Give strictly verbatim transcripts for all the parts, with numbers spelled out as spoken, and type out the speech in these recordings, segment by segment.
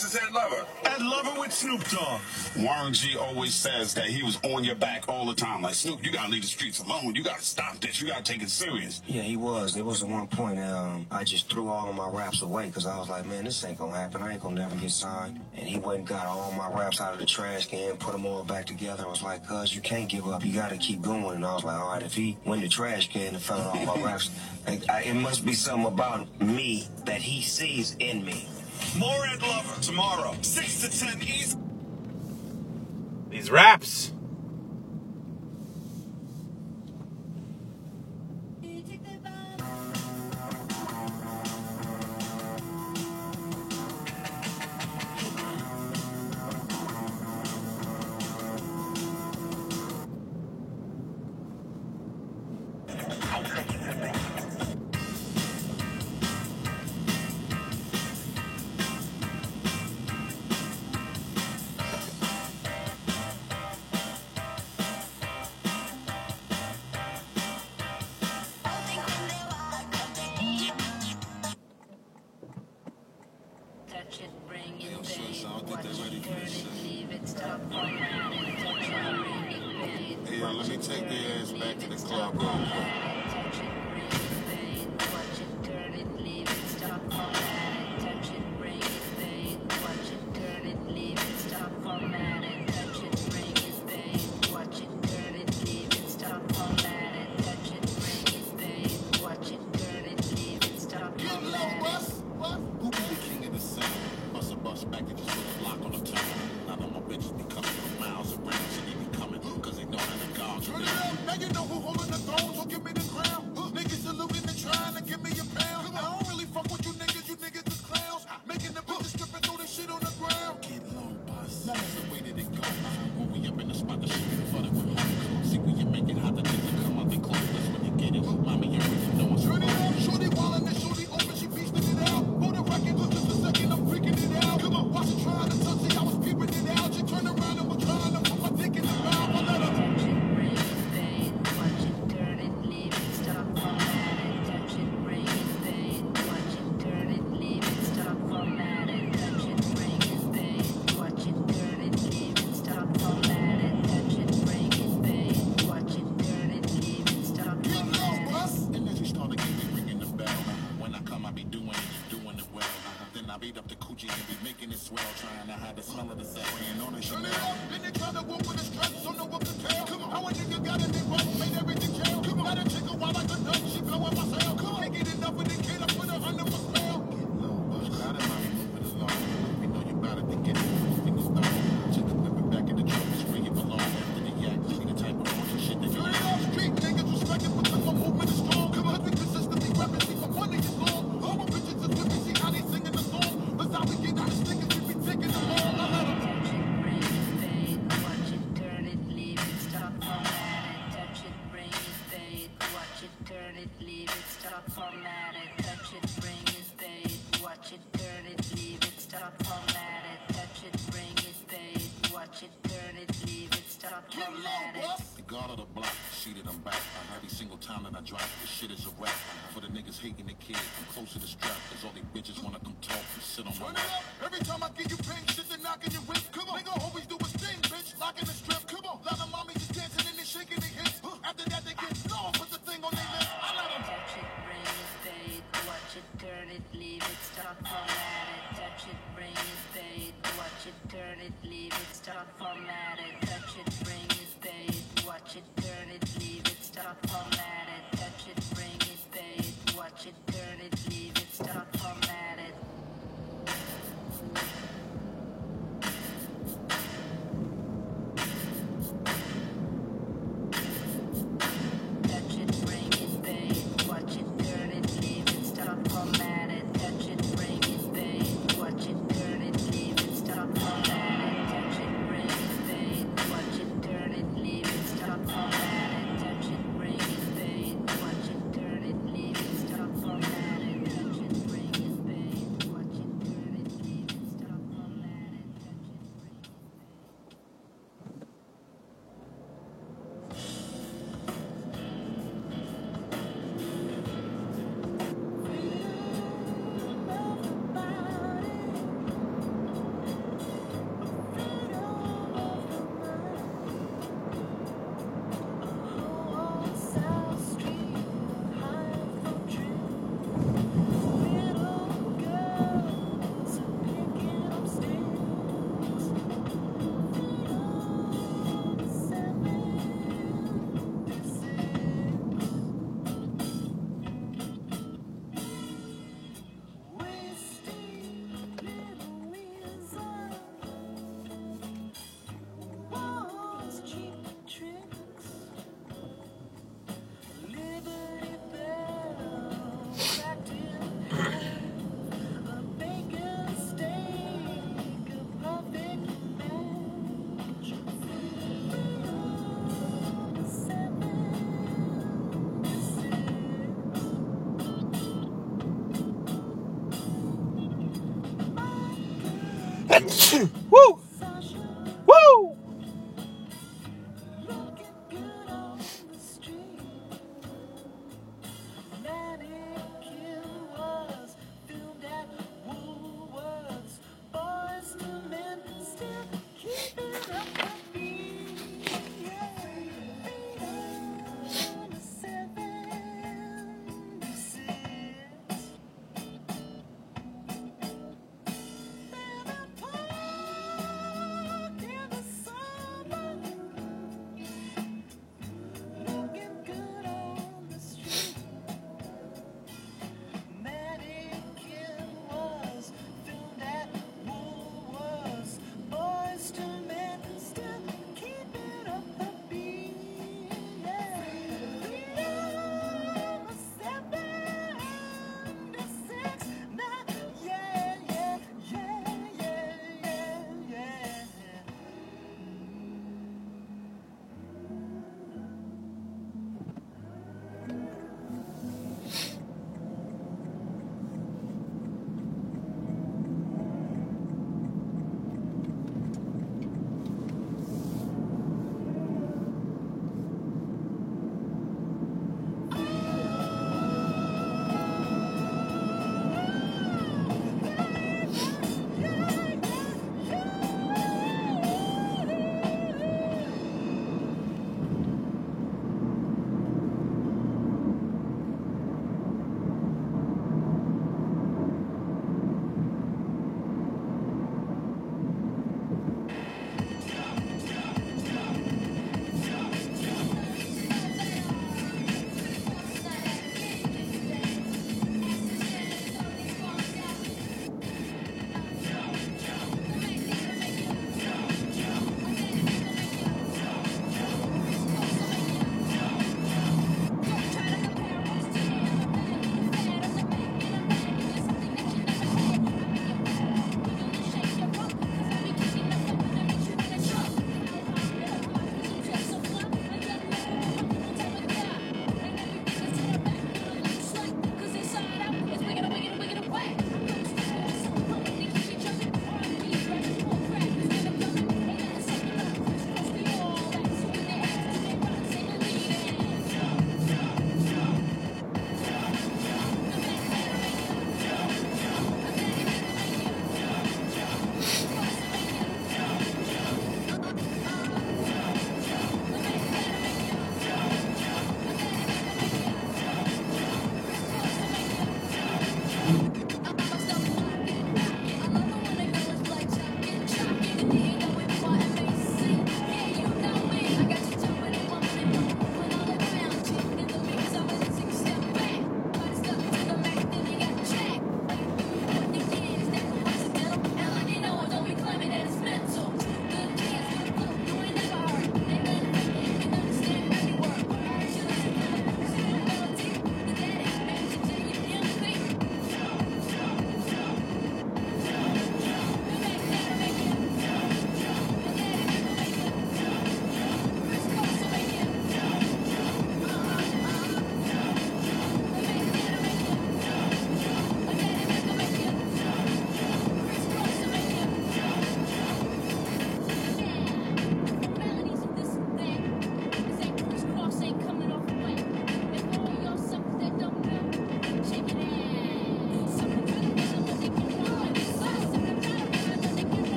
This is Ed Lover. Ed Lover with Snoop Dogg. Warren G always says that he was on your back all the time. Like, Snoop, you gotta leave the streets alone. You gotta stop this. You gotta take it serious. Yeah, he was. There was at one point um, I just threw all of my raps away because I was like, man, this ain't gonna happen. I ain't gonna never get signed. And he went and got all my raps out of the trash can, put them all back together. I was like, cuz, you can't give up. You gotta keep going. And I was like, all right, if he went in the trash can and found all my raps, I, I, it must be something about me that he sees in me. More Ed Lover tomorrow, six to ten East. These raps. Let me take their ass back to the club real quick. Woo! Woo!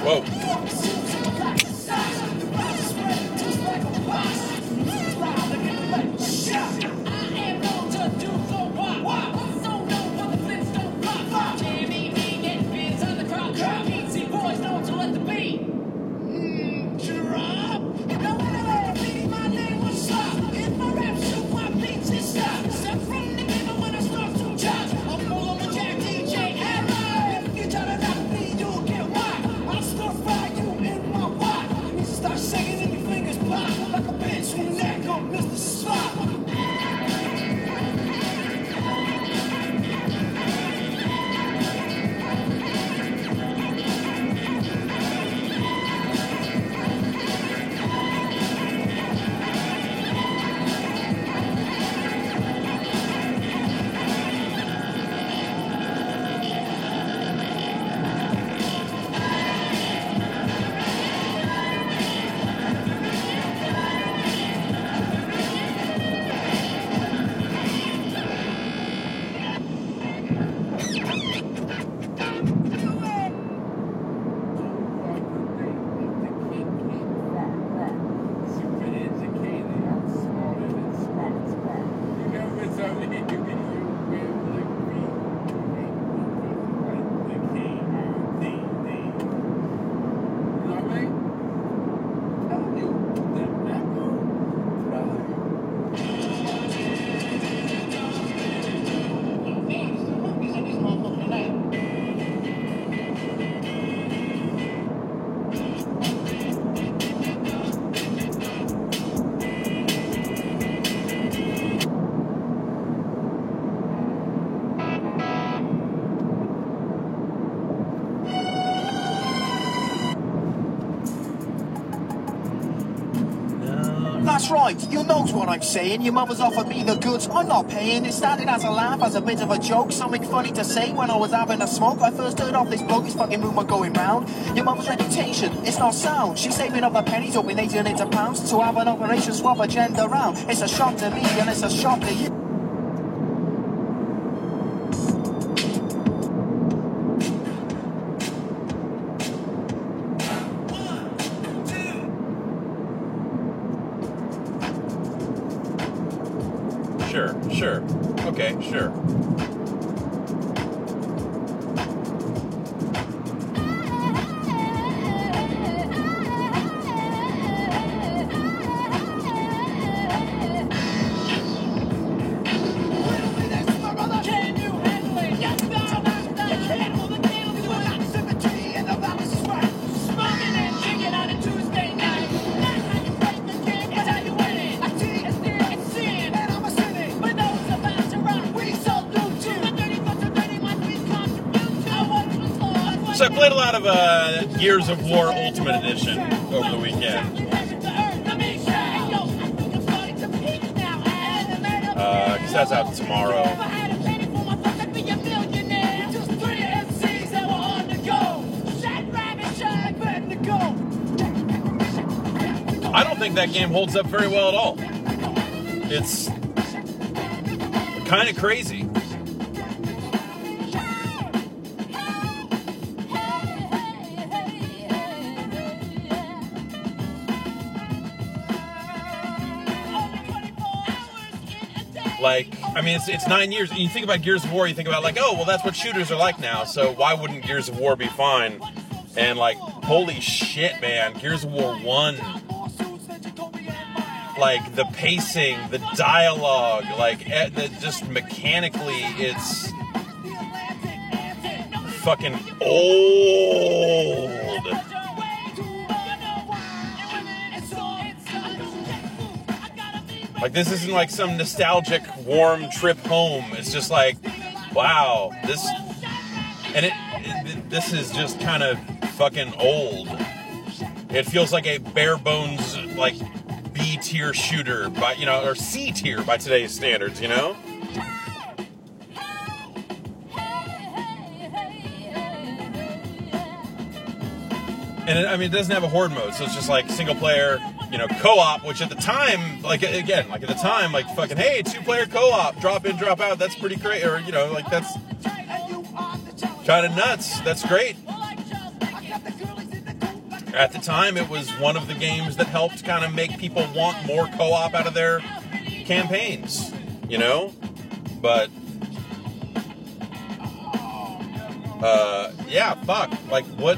Whoa. That's right, you knows what I'm saying. Your mother's offered me the goods, I'm not paying. It started as a laugh, as a bit of a joke, something funny to say when I was having a smoke. I first heard of this bloke, his fucking rumour going round. Your mother's reputation, it's not sound. She's saving up her pennies, hoping they turn into pounds to have an operation swap agenda round. It's a shock to me and it's a shock to you. Sure, sure. Okay, sure. So I played a lot of uh, Gears of War Ultimate Edition over the weekend. Uh, because that's out tomorrow. I don't think that game holds up very well at all. It's kind of crazy. Like, I mean, it's it's nine years. And you think about Gears of War, you think about like, oh, well, that's what shooters are like now. So why wouldn't Gears of War be fine? And like, holy shit, man, Gears of War one. Like the pacing, the dialogue, like the, just mechanically, it's fucking old. Like, this isn't like some nostalgic, warm trip home. It's just like, wow, this, and it, it this is just kind of fucking old. It feels like a bare bones, like, B tier shooter by, you know, or C tier by today's standards, you know? And it, I mean, it doesn't have a horde mode, so it's just like single player, you know, co-op, which at the time, like, again, like at the time, like fucking, hey, two-player co-op, drop in, drop out, that's pretty great, or, you know, like, that's kind of nuts, that's great. at the time, it was one of the games that helped kind of make people want more co-op out of their campaigns, you know? But, uh, yeah, fuck. Like, what?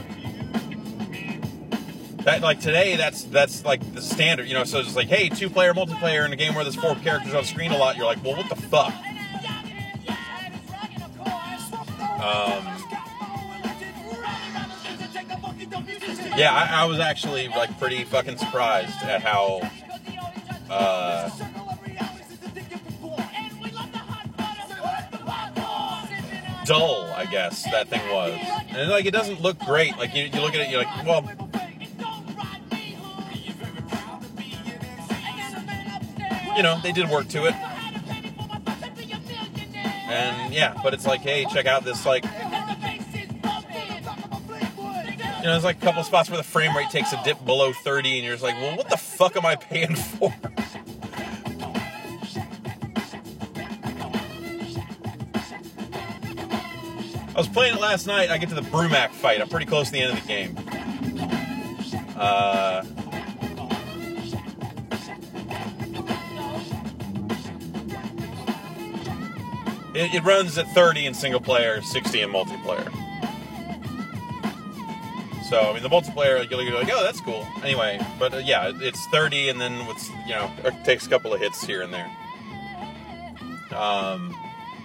That, like, today, that's, that's like, the standard, you know? So it's like, hey, two-player multiplayer in a game where there's four characters on screen a lot. You're like, well, what the fuck? Um... Yeah, I, I was actually, like, pretty fucking surprised at how, uh, dull, I guess, that thing was. And, like, it doesn't look great. Like, you, you look at it, you're like, well, you know, they did work to it. And, yeah, but it's like, hey, check out this, like, you know, there's like a couple spots where the frame rate takes a dip below thirty, and you're just like, well, what the fuck am I paying for? I was playing it last night. I get to the Brumac fight. I'm pretty close to the end of the game. Uh... It, it runs at thirty in single player, sixty in multiplayer. So, I mean, the multiplayer, you're like, oh, that's cool. Anyway, but uh, yeah, it's thirty, and then it's, you know, it takes a couple of hits here and there. Um,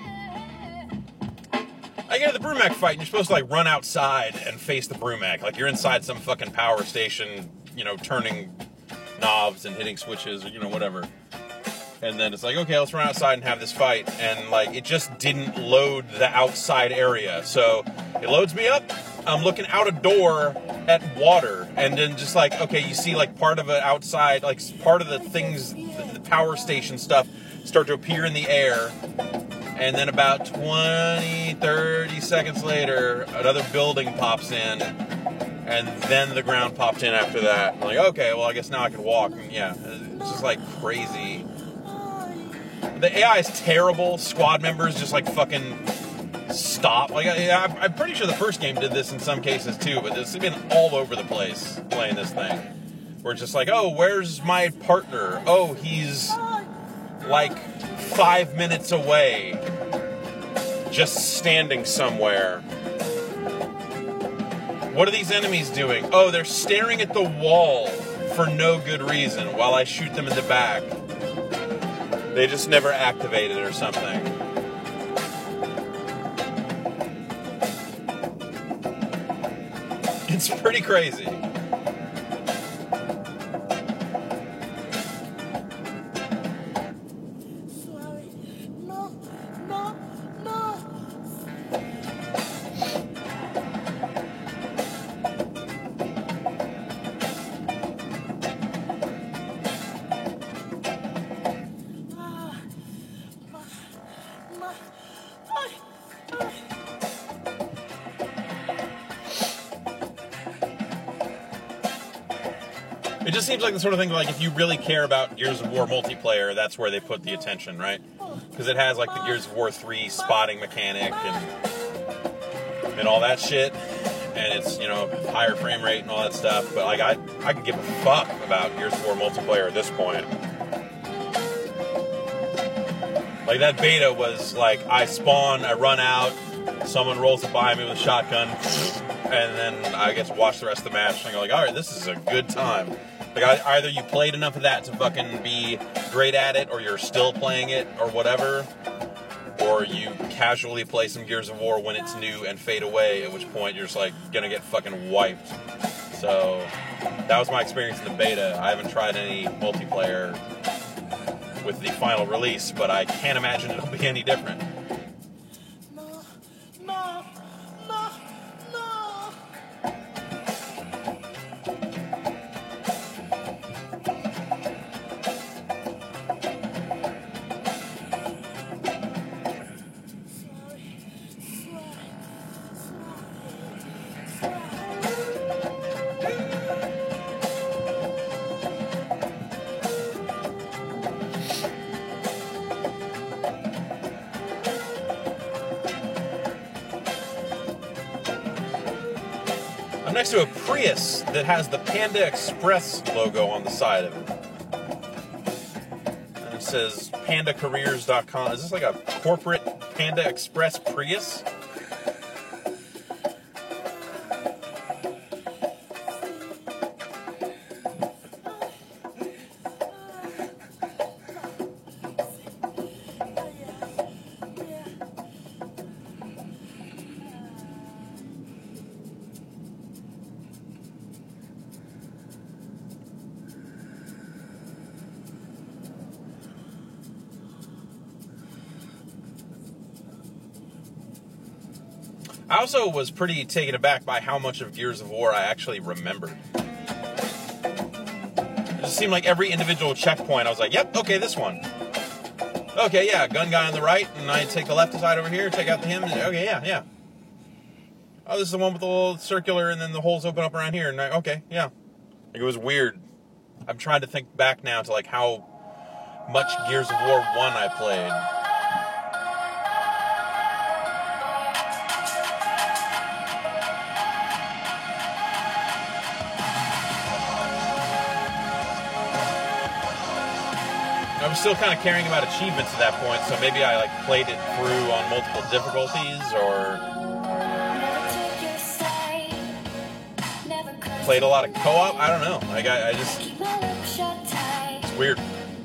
I get to the Brumac fight, and you're supposed to, like, run outside and face the Brumac. Like, you're inside some fucking power station, you know, turning knobs and hitting switches, or, you know, whatever. And then it's like, okay, let's run outside and have this fight. And, like, it just didn't load the outside area. So, it loads me up. I'm looking out a door at water, and then just like, okay, you see like part of it outside, like part of the things, the power station stuff start to appear in the air, and then about twenty, thirty seconds later, another building pops in, and then the ground popped in after that. I'm like, okay, well, I guess now I can walk, and yeah, it's just like crazy. The A I is terrible. Squad members just like fucking stop. Like, I, I'm pretty sure the first game did this in some cases too, but it's been all over the place playing this thing. Where it's just like, oh, where's my partner? Oh, he's like five minutes away, just standing somewhere. What are these enemies doing? Oh, they're staring at the wall for no good reason while I shoot them in the back. They just never activated or something. It's pretty crazy. It just seems like the sort of thing, like, if you really care about Gears of War multiplayer, that's where they put the attention, right? Because it has, like, the Gears of War three spotting mechanic and and all that shit. And it's, you know, higher frame rate and all that stuff. But, like, I, I could give a fuck about Gears of War multiplayer at this point. Like, that beta was, like, I spawn, I run out, someone rolls up behind me with a shotgun, and then I get to watch the rest of the match, and I go like, alright, this is a good time. Like, I, either you played enough of that to fucking be great at it, or you're still playing it, or whatever, or you casually play some Gears of War when it's new and fade away, at which point you're just, like, gonna get fucking wiped. So, that was my experience in the beta. I haven't tried any multiplayer with the final release, but I can't imagine it'll be any different. I'm next to a Prius that has the Panda Express logo on the side of it. And it says panda careers dot com. Is this like a corporate Panda Express Prius? I also was pretty taken aback by how much of Gears of War I actually remembered. It just seemed like every individual checkpoint, I was like, yep, okay, this one. Okay, yeah, gun guy on the right, and I take the left side over here, check out him, and okay, yeah, yeah. Oh, this is the one with the little circular, and then the holes open up around here, and I, okay, yeah. Like, it was weird. I'm trying to think back now to, like, how much Gears of War one I played. I was still kind of caring about achievements at that point, so maybe I like played it through on multiple difficulties, or played a lot of co-op. I don't know. Like I, I just, it's weird.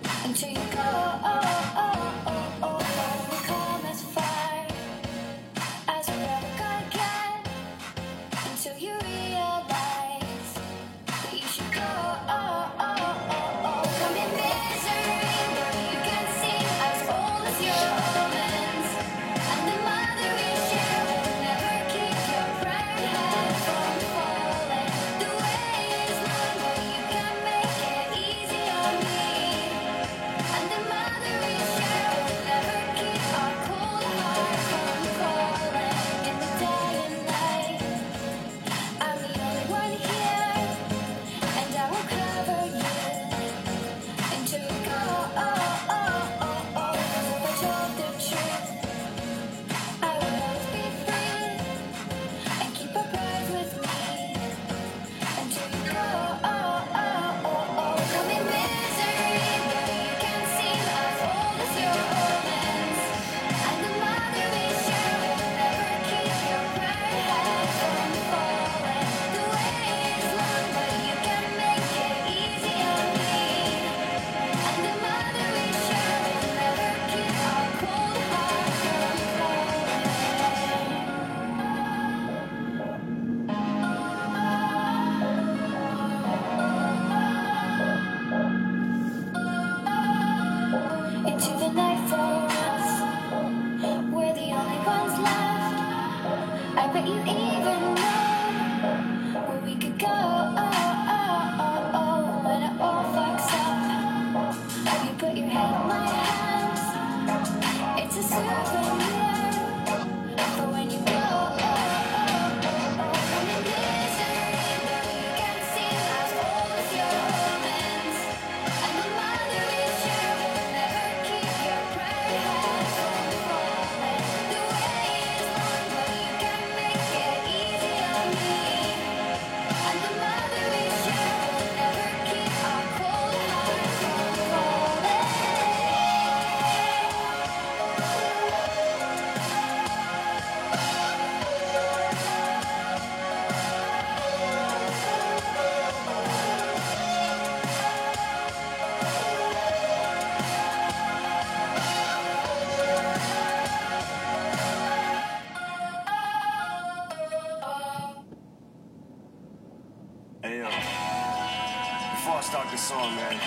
Hey, yo, before I start this song, man,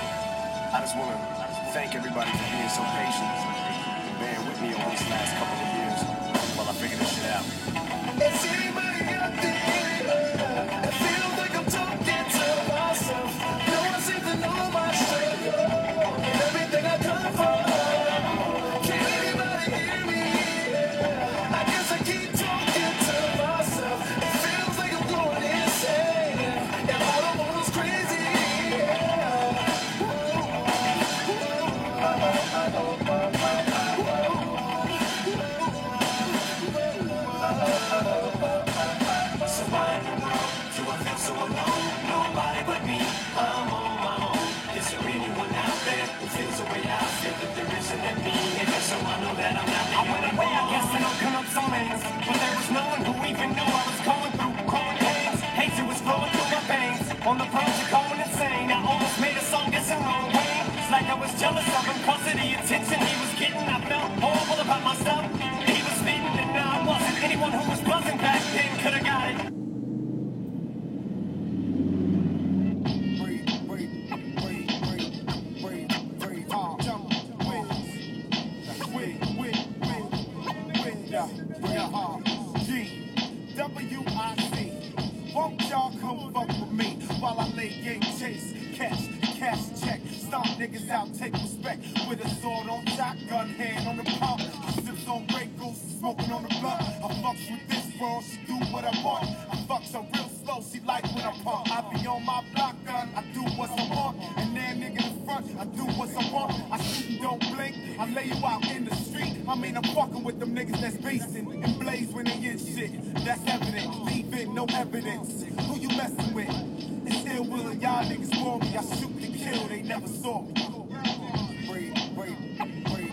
I just want to thank everybody for being so patient and bearing with me over these last couple of years while I figure this shit out. Is anybody out there? It feels like I'm talking to myself. No one seems to know my struggle and everything I come from. Can anybody hear me? I guess I keep talking to myself. It feels like I'm going insane. that I'm not. I went away, I guess, and open up some hands. But there was no one who even knew I was going through growing pains. Hatred was flowing through my veins. On the project, going insane. I almost made a song that's the wrong way. It's like I was jealous of him because of the attention he was getting. I felt horrible about myself. He was spitting, and now I wasn't. Anyone who was buzzing back then could have got it. W I C. Won't y'all come fuck with me while I lay game chase, catch, cash check, stomp niggas out, take respect with a sword on shotgun, hand on the pump, sips on Grey Goose, smoking on the blunt. I fucks with this world, she do what I want. I fucks her real slow, she like when I pump. I be on my block gun, I do what I want, and then nigga in front, I do what I want. I shoot and don't blink, I lay you out in the street. I mean, I'm fucking with them niggas that's beastin' and blaze when they get shit. That's evident, leaving no evidence. Who you messing with? It's ill will and y'all niggas for me. I shoot and kill, they never saw me. Breathe, breathe, breathe.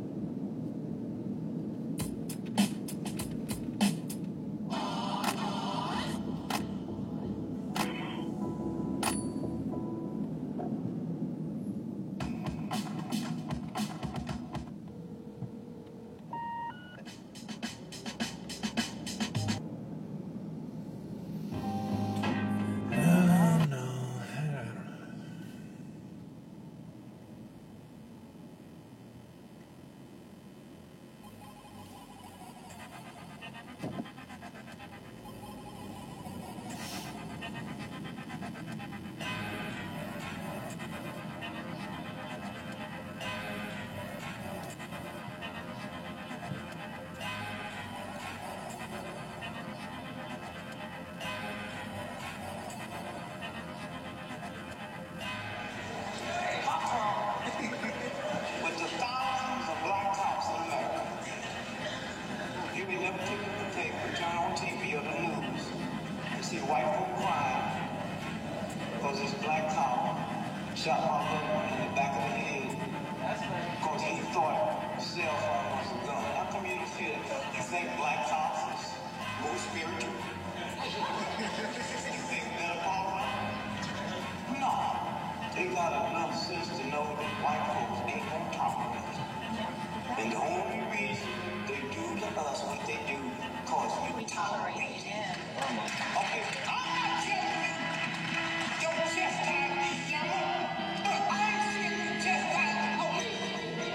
With the thousands of black cops in America, you will never take the tape or turn on T V or the news and see white folk crying because this black cop shot my little one in the back of the head because he thought cell phone was a gun. How come you don't feel it? You think black cops is more spiritual? You think better power? No. They got enough sense to know that white folks ain't gonna tolerate it. And the only reason they do to us what they do, cause you tolerate it. Okay, I'm not telling you your chest time is yellow, but I'm seeing your chest time the police.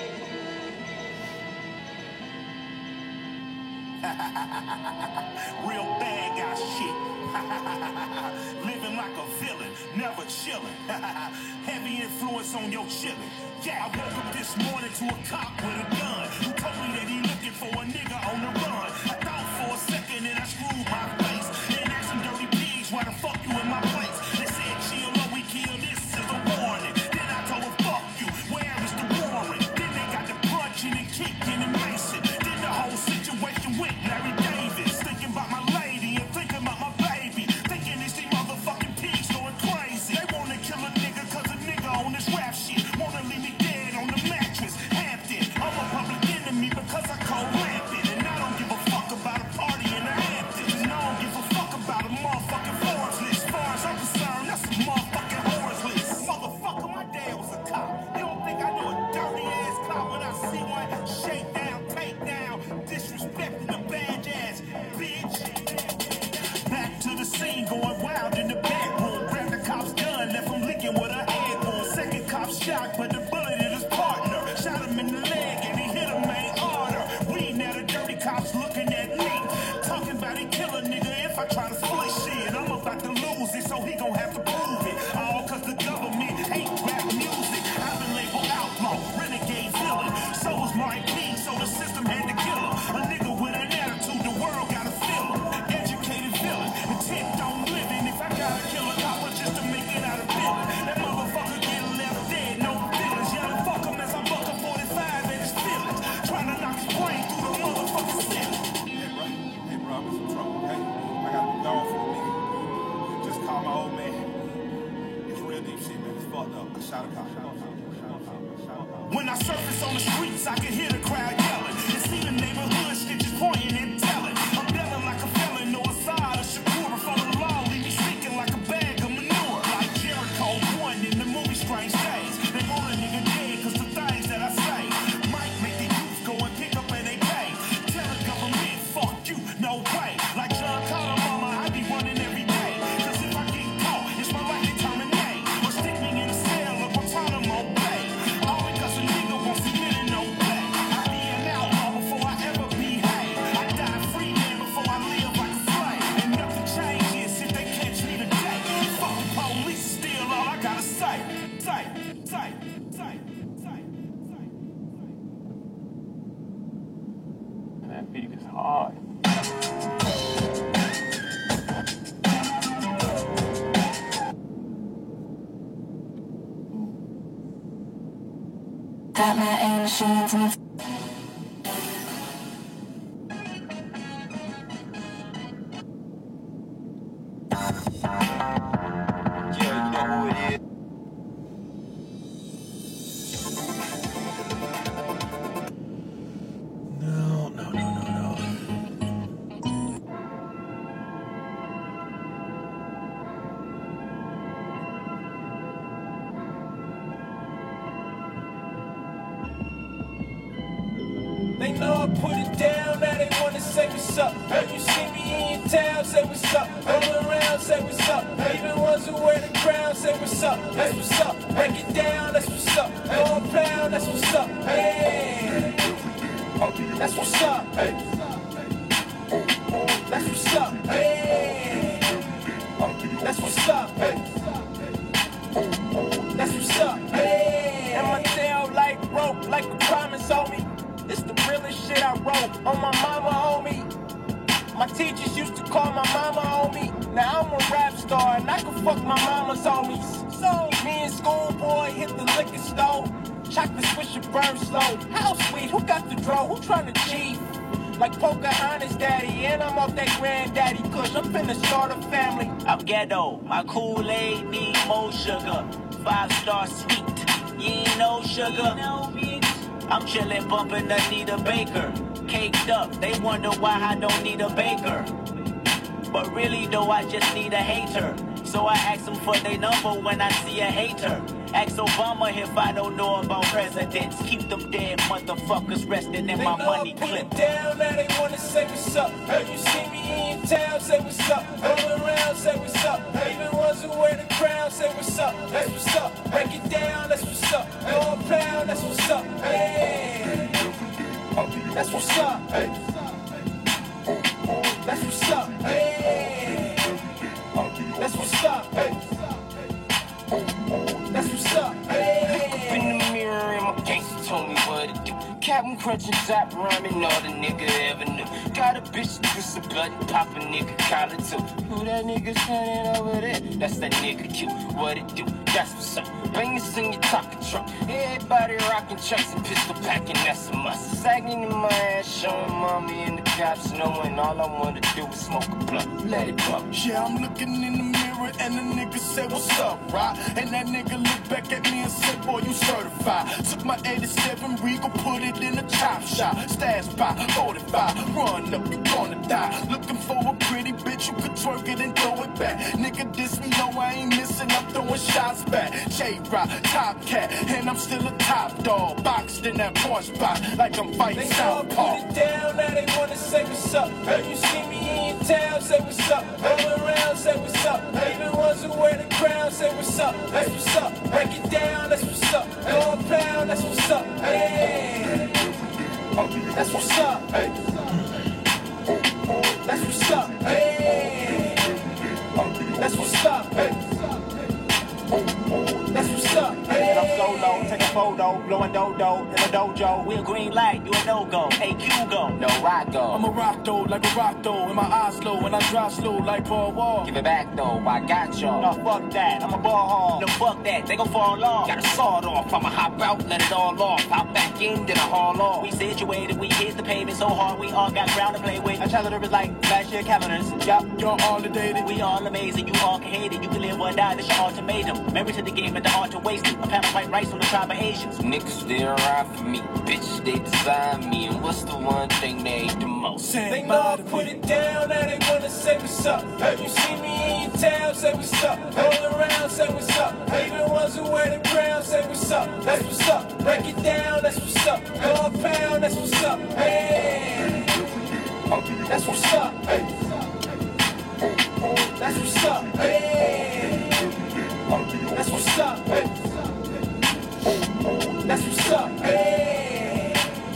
Real bad guy shit. Living like a villain, never chilling. Heavy influence on your chillin'. Yeah, I woke up this morning to a cop with a gun who told me that he looking for a nigga on the run. I thought for a second and I screwed my face and asked some dirty pigs why the fuck you in my place. They said chill or we kill, this is a warning. Then I told them fuck you, where is the warrant? Then they got the punching and kicking and macing. Then the whole situation with Larry Davis. Thinking about my lady and thinking about my baby. Thinking it's these motherfucking pigs going crazy. They wanna kill a nigga cause a nigga on this rap shit. Wanna leave me dead on the mattress. Hampton, I'm a public enemy because I call rampant. And I don't give Got my air machines and No, no, no, no, no. They know I put it down, now they wanna say what's up. When you see me in your town, say what's up. Roll around, say what's up. Even ones who wear the crown, say what's up. That's what's up. Break it down, that's what's up. Go a pound, that's what's up. Hey, that's what's up. Hey, that's what's up. Hey, that's what's up. Hey, that's what's up. Hey, and my tail like rope, like a promise on me. It's the realest shit I wrote on my mama, homie. My teachers used to call my mama homie. Now I'm a rap star and I can fuck my mama's homies. So me and schoolboy hit the liquor store. Chocolate swisher burn slow. How sweet, who got the draw? Who tryna cheat? Like Pocahontas daddy, and I'm off that granddaddy kush. I'm finna start a family. I'm ghetto, my Kool-Aid need more sugar. Five star sweet, you ain't no sugar. I'm chillin' bumpin' Anita Baker. Caked up, they wonder why I don't need a baker. But really though, I just need a hater. So I ask them for their number when I see a hater. Ask Obama if I don't know about presidents. Keep them dead motherfuckers resting in my money clip. They down, now they wanna say what's up. When you see me in your town, say what's up. Roll around, say what's up. Even ones who wear the crown, say what's up. That's what's up. Break it down, that's what's up. Go a pound, that's what's up. Hey, that's what's up. Hey, that's what's up. Hey, that's what's up. Hey, that's what's up. Hey. Look up in the mirror and my gangster told me what to do. Captain Crunch and Zap rhyming, all the nigga ever knew. Got a bitch that twist a button, pop a nigga collar too. Who that nigga standing over there? That's that nigga cute. What it do? That's what's up. Bangers in your talking truck. Everybody rocking chucks and pistol packing, that's a must. Sagging in my ass, showing mommy and the cops knowing all I wanna do is smoke a blunt. Let it go. Yeah, I'm looking in the mirror and the nigga say, what's up, right? And that nigga look back at me and said, boy, you certified. Took my eighty-seven Regal, put it in a chop shop. Stash by, forty-five, run up, you gonna die. Looking for a pretty bitch who could twerk it and throw it back. Nigga diss me, no, I ain't missing, I'm throwing shots back. J-Rock, Top Cat, and I'm still a top dog. Boxed in that Porsche box like I'm fighting South Park. Put it down, now they wanna say what's up. When you see me in your town, say what's up. Roll around, say what's up. Even ones who wear the crown, say what's up. That's what's up. Break it down, that's what's up. Go a pound, that's what's up. Hey, that's what's up. Hey, that's what's up. Hey, that's what's up. Hey, that's what's up. Hey, I'm solo, take a photo, blowing dodo in a dojo. We a green light, you a no-go. Hey, Q go. No, rock go. I'm a rock though, like a rock though. And my eyes slow, and I drive slow like Paul Wall. Give it back though, I got y'all. No, fuck that, I'm a ball hog. No, fuck that, they gon' fall off. Got a sawed off, I'ma hop out, let it all off. Hop back in, then I haul off. We situated, we hit the pavement so hard, we all got ground to play with. Our calendar is like last year calendars. Yup, you're all the dated. We all amazing, you all can hate it. You can live or die, that's your ultimatum. Married to the game and the art to waste it. A pound of white rice on the tribe of Asians. Niggas, they ride for me. Bitch, they design me. And what's the one thing they hate the most? They know I put it down, now they wanna say what's up. If you see me in your town, say what's up. Roll around, say what's up. Even ones who wear the crown, say what's up. That's what's up. Break it down, that's what's up. Go a pound, that's what's up. Hey, that's what's up. Hey, that's what's up. Hey, that's what's up. Hey, that's what's up. Hey.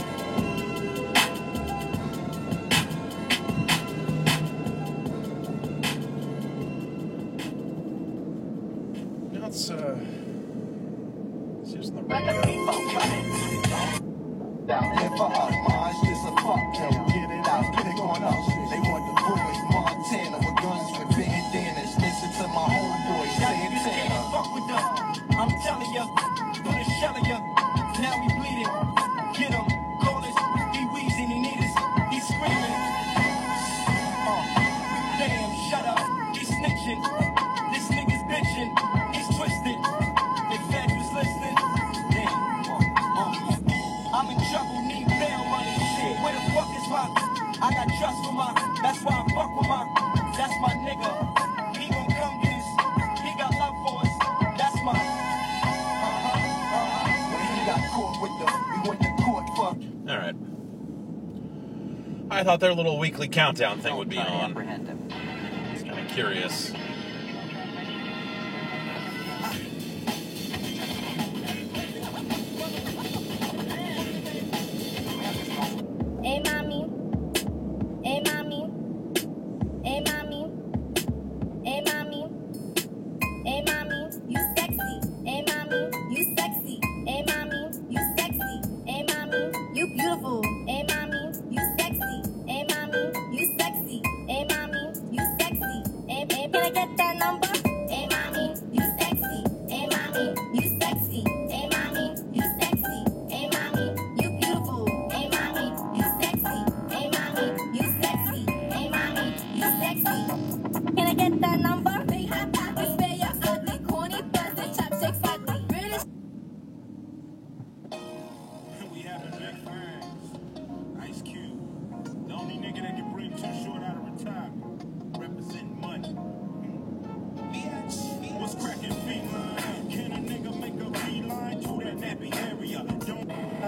That's uh, it's using the radio. Down here for us, Mars just a fuck yo, get it out, pick on us. They want the boys, Montana with guns with bandanas. Listen to my homeboy, Santana. Fuck with us, I'm telling ya, gonna shell ya. Now we bleeding. I thought their little weekly countdown thing would be on. It's kind of curious. Hey mommy, hey mommy, hey mommy, hey mommy, hey mommy, you sexy. Hey mommy, you sexy. Hey mommy, you sexy. Hey mommy, you beautiful. Hey mommy, you sexy. Hey mommy, you sexy. Hey mommy, you sexy. Hey, hey, can I get that number? Hey mommy, you sexy. Hey mommy, you sexy. Hey mommy, you sexy. Hey mommy, you beautiful. Hey mommy, you sexy. Hey mommy, you sexy. Hey mommy, you sexy. Can I get that number? Big hot pockets, spare your ugly, corny, busted, chopsticks, ugly, British. We having big fans. Ice Cube, the only nigga that can bring Too Short out of retirement. Representing money. What's cracking feet? Can a nigga make a beeline to that nappy area? Don't.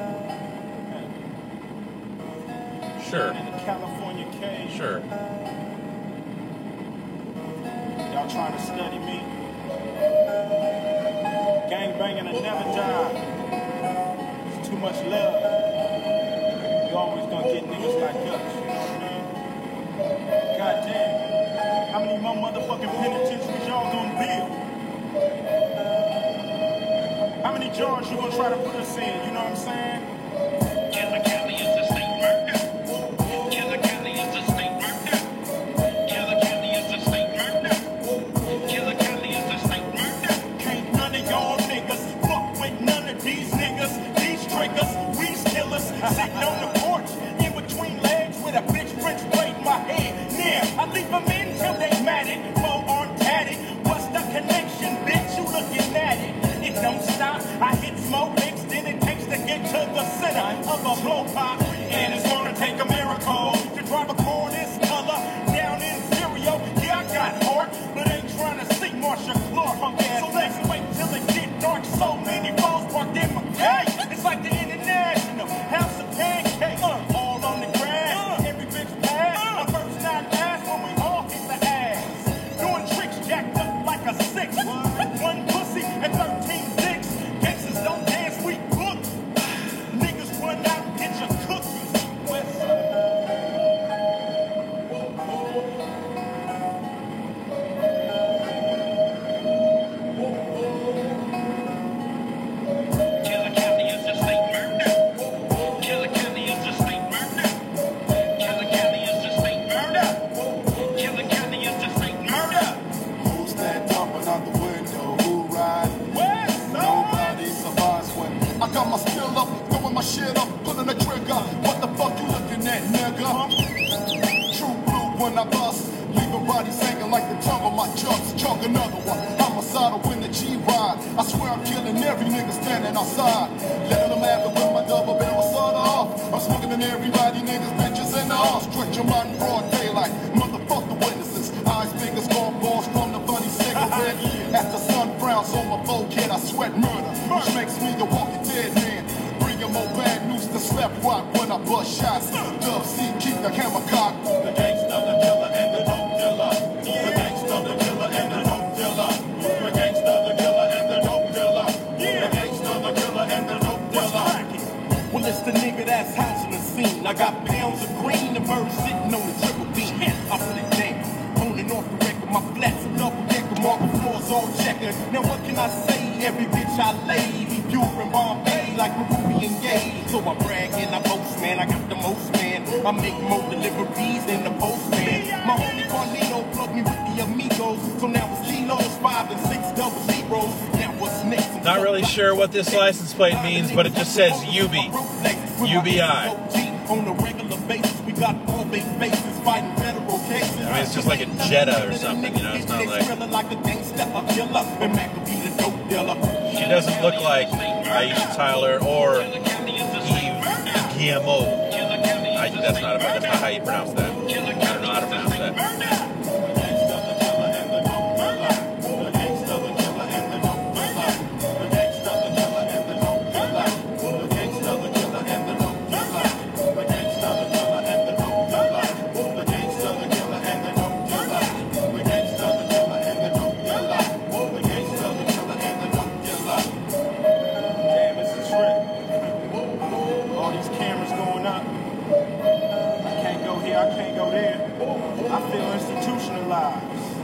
Sure. In the California cave. Sure. Y'all trying to study me? Gang banging will never die. It's too much love. You always gonna get niggas like us. You know what I mean? God damn. How many more motherfucking penitentiaries y'all gonna build? How many jars you gonna try to put us in? You know what I'm saying? Killer Kelly is a state murder. Killer Kelly is a state murder. Killer Kelly is a state murder. Killer Kelly is a state murder. Can't none of y'all niggas fuck with none of these niggas. These triggers, we killers, sitting on the porch in between legs with a bitch French braid in my head. Now I leave them in till they mad it, four arm tatted. What's the connection, bitch? You looking at it? It don't stop. I hit smoke mix, then it takes to get to the center of a blow pop, and it's gonna take a miracle to drive a car this color down in stereo. Yeah, I got heart, but ain't trying to see Marsha Clark. So let's wait till it get dark. So many balls parked in my gate. It's like the International House of Pancakes, uh, all on the grass. Every bitch pass. Uh, first not last when we all hit the ass. Doing tricks jacked up like a six. One pussy and thirteen dicks. Gangsters don't dance, we book. Niggas run out and get your cookies. West Side. Killer Kelly is a state murder. Killer Kelly is a state murder. Killer Kelly is a state murder. Killer Kelly is a state murder. Who's that jumping out the window? Who riding? Nobody survives when I got my skill up, throwing my shit up, pulling the trigger. What the fuck you looking at, nigga? True blue when I bust, leaving bodies hanging like the tongue of my chucks. Chunk another one. Homicidal when the G ride. I swear I'm killing every nigga standing outside. Letting them have it with my double barrel soda off. I'm smoking in everybody, niggas, bitches, and all. Stretch your mind broad daylight. Motherfuck the witnesses. Eyes, fingers, gone balls from the funny cigarette. As the sun frowns on my forehead, I sweat murder, which makes me the walking dead man. Bringing more bad news to slap rock when I bust shots. Dub C, keep the hammer cocked. The gangsta, the killer, and the dope dealer. The gangsta, the killer, and the dope dealer. The gangsta, the killer, and the dope dealer. The gangsta, the killer, and the dope dealer. Well, it's the nigga that's housing the scene. I got pounds of green, the bird sitting on the triple beam. I put it down, on and off the record, my flats are double decker, marble floors all checkered. Now what can I say? Every bitch I laid, he pure in Bombay like Peruvian gay. So I brag and I boast, man, I got the most, man. I make more deliveries than the postman. My homie Carlito plugged me with the amigos, so now it's kilos, five and six double zeros. Now what's next? Not really sure what this license plate means, but it just says U B. U B I. On a regular basis, we got all big faces fighting federal cases. I mean, it's just like a Jetta or something, you know, it's not like... She doesn't look like Aisha Tyler or Eve Guillemot. I, that's not, that's not how you pronounce that. I don't know how to pronounce that. I feel institutionalized.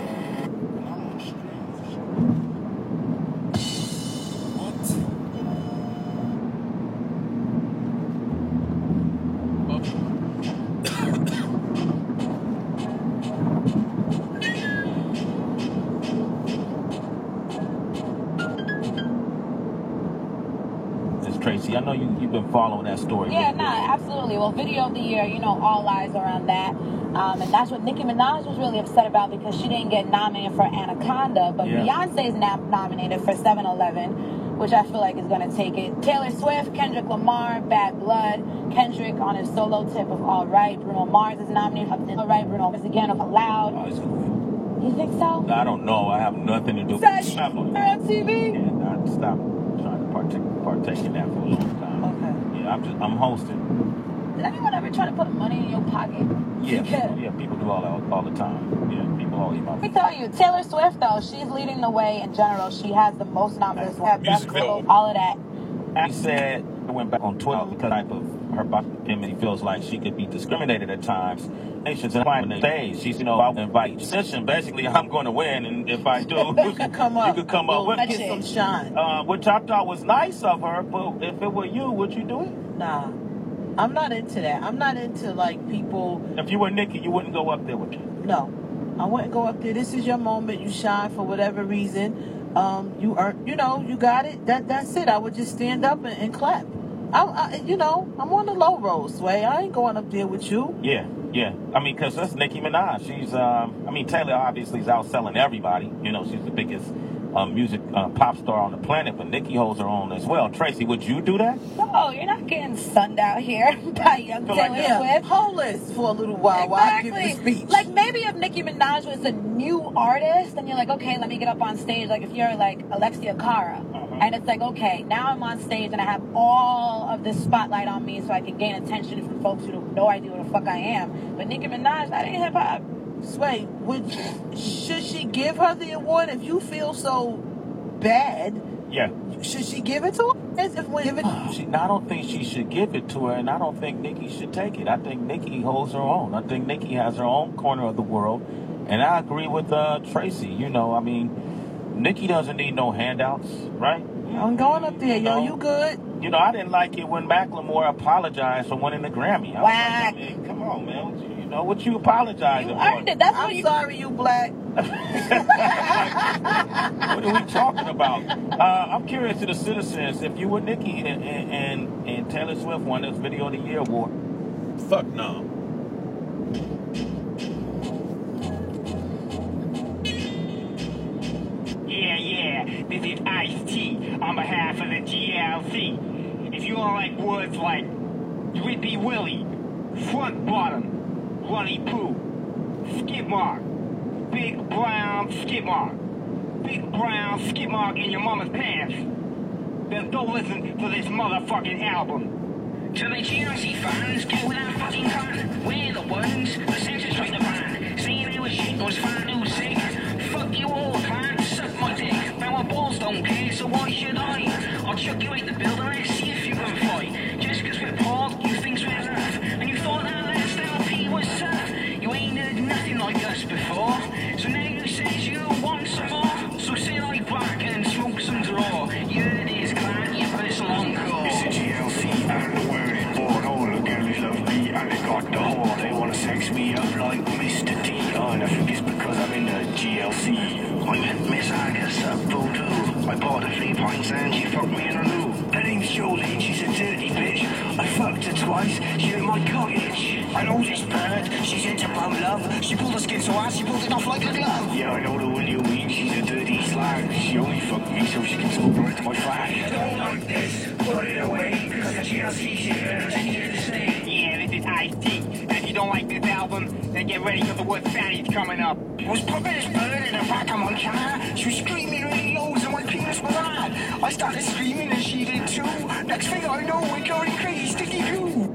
Tracy, I know you, you've been following that story. Yeah, no, nah, absolutely. Well, video of the year, you know, all eyes are on that. Um, and that's what Nicki Minaj was really upset about because she didn't get nominated for Anaconda, but yeah. Beyonce's na- nominated for seven eleven, which I feel like is going to take it. Taylor Swift, Kendrick Lamar, Bad Blood, Kendrick on his solo tip of All Right, Bruno Mars is nominated for All Right, Bruno Mars again of Loud. Oh, it's gonna win. You think so? I don't know. I have nothing to do with it. On T V? Yeah, I stop trying to partake, partake in that for a long time. Okay. Yeah, I'm just, I'm hosting. Did anyone ever try to put money in your pocket? Yeah, people, yeah, people do all that all the time. Yeah, people always. Let me tell you, Taylor Swift though, she's leading the way in general. She has the most nominations, best video, all of that. She said I went back on Twitter because type of her body image feels like she could be discriminated at times. Nations and on the stage, she's you know I'll invite session. Basically, I'm going to win, and if I do, you can come up. You could come up with get some shine. Uh, which I thought was nice of her, but if it were you, would you do it? Nah. I'm not into that. I'm not into, like, people... If you were Nicki, you wouldn't go up there with you? No. I wouldn't go up there. This is your moment. You shine for whatever reason. Um, you earn, you know, you got it. That That's it. I would just stand up and, and clap. I, I, you know, I'm on the low road, Sway. I ain't going up there with you. Yeah, yeah. I mean, because that's Nicki Minaj. She's, um... I mean, Taylor obviously is outselling everybody. You know, she's the biggest... Um, music uh, pop star on the planet, but Nicki holds her own as well. Tracy, would you do that? No, you're not getting sunned out here by young Taylor like yeah. Swift. Homeless for a little while exactly. while I give the speech. Like maybe if Nicki Minaj was a new artist, then you're like, okay, let me get up on stage. Like if you're like Alexia Cara, uh-huh. and it's like, okay, now I'm on stage and I have all of this spotlight on me, so I can gain attention from folks who have no idea what the fuck I am. But Nicki Minaj, that ain't hip hop. Sway, would should she give her the award if you feel so bad? Yeah. Should she give it to her? As if when give it she, I don't think she should give it to her, and I don't think Nicki should take it. I think Nicki holds her own. I think Nicki has her own corner of the world, and I agree with uh, Tracy. You know, I mean, Nicki doesn't need no handouts, right? I'm going up there, you yo. Know, you good? You know, I didn't like it when Macklemore apologized for winning the Grammy. I Whack. Like, I mean, come on, man. What you, you know what you apologizing you for? Earned it. That's I'm what you... sorry, you black. What are we talking about? Uh, I'm curious to the citizens, if you were Nicki and, and, and, and Taylor Swift won this Video of the Year award. Fuck no. Yeah, yeah, this is Ice-T on behalf of the G L C. If you don't like words like Whippy Willie, Front Bottom, Runny Poo, Skid Mark, Big brown skid mark. Big brown skid mark in your mama's pants. Then don't listen to this motherfucking album. To the G L C fans, get with that fucking gun. We're the ones that sent us straight the van. Saying it was shit, was fine, it was sick. Fuck you all, clan, suck my dick. Now my balls don't care, so why should I? I'll chuck you out the building, let's see if you can fight. Just cause we're poor, you think we're rough. And you thought that last L P was tough. You ain't heard nothing like us before. So now you says you want some more. So sit like back and smoke some draw. You heard his clan, you personal encore. It's the G L C and the word is born. All the girls love me and they got the whore. They wanna sex me up like Mister T. Oh, and I think it's because I'm in the G L C. I met Miss Agus at Voodoo. I bought her three pints and she fucked me in a loo. Her name's Jolene, she's a dirty bitch. I fucked her twice, she ate my cottage. I know this bird, she's into bum love. She pulled her skin so hard, she pulled it off like a glove. Yeah, I know the one you mean, she's a dirty slag. She only fucked me so she can smoke right to my flag. Don't like this, put it away, because the G L C shit is here to stay. Yeah, this is Ice-T. And if you don't like this album, then get ready because the word fatty's coming up. I was pumping this bird in the back of my car. She was screaming really low and my penis was hard. I started screaming and she did too. Next thing I know, we're going crazy sticky goo.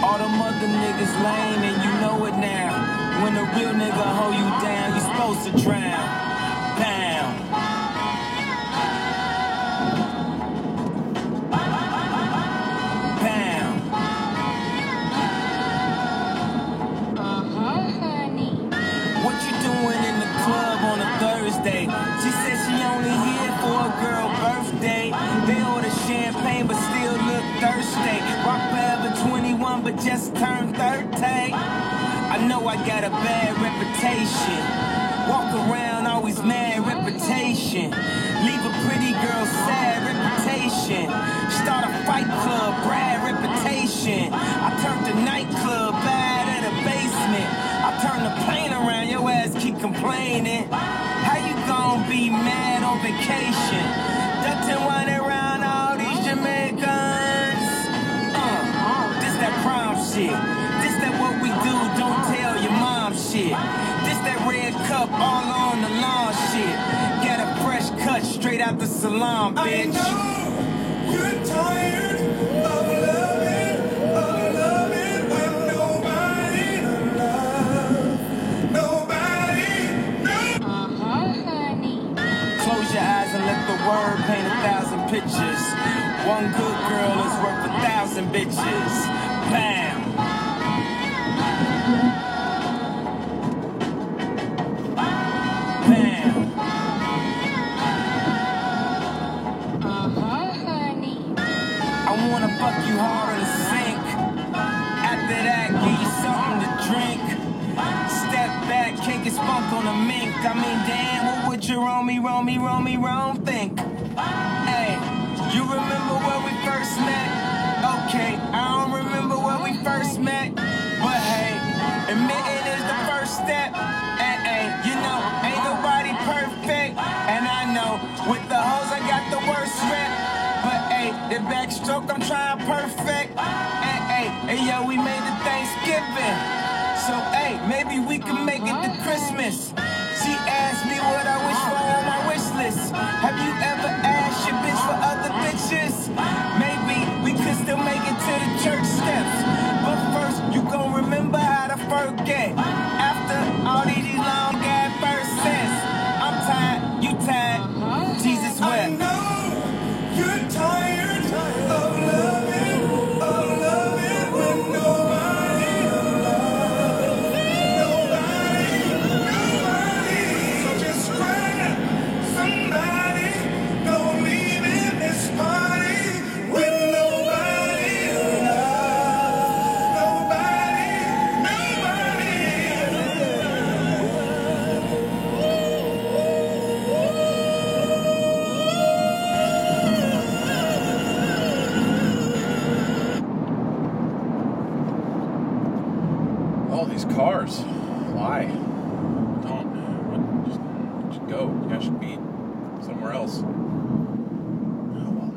All them other niggas lame and you know it now. When a real nigga hold you down, you supposed to drown. Down. Down. Uh-huh, honey. What you doing in the club on a Thursday? She said she only here for a girl birthday. They order champagne but still look thirsty. Rock forever twenty-one but just turned thirty. I know I got a bad reputation. Walk around always mad reputation. Leave a pretty girl sad reputation. Start a fight club, Brad reputation. I turned the nightclub bad at a basement. I turn the plane around, your ass keep complaining. How you gon' be mad on vacation? Ducked and winding around all these Jamaicans. Uh, this that prom shit. This that what we do, don't tell your mom shit. This that red cup all on the lawn shit. Get a fresh cut straight out the salon, bitch. I know you're tired of loving, of loving when nobody loves. Nobody, no. Uh-huh, honey. Close your eyes and let the word paint a thousand pictures. One good girl is worth a thousand bitches. Bam. Bam. Uh-huh, honey. I wanna fuck you hard on the sink. After that, give you something to drink. Step back, can't get spunk on a mink. I mean, damn, what would you roam me, roam me, roam me, roam think? Hey, you remember where we first met? Okay, I don't remember where we first met. But hey, admitting is the first step. And hey, you know, ain't nobody perfect. And I know, with the hoes, I got the worst rep. But hey, the backstroke, I'm trying perfect. And hey, hey, yo, we made it Thanksgiving. So hey, maybe we can make it to Christmas. She asked me what I wish for on my wish list. Have you ever asked your bitch for other bitches? Maybe we could still make it to the church steps. But first, you gon' remember how to forget. After all these long ass verses, I'm tired, you tired, Jesus I wept. know you're tired of loving, of loving when nobody loves. Nobody, nobody. So just grab somebody, don't leave in this party with nobody loves. Nobody, nobody. All these cars. Why? Don't. Just, just go. You guys should be somewhere else. Oh, well.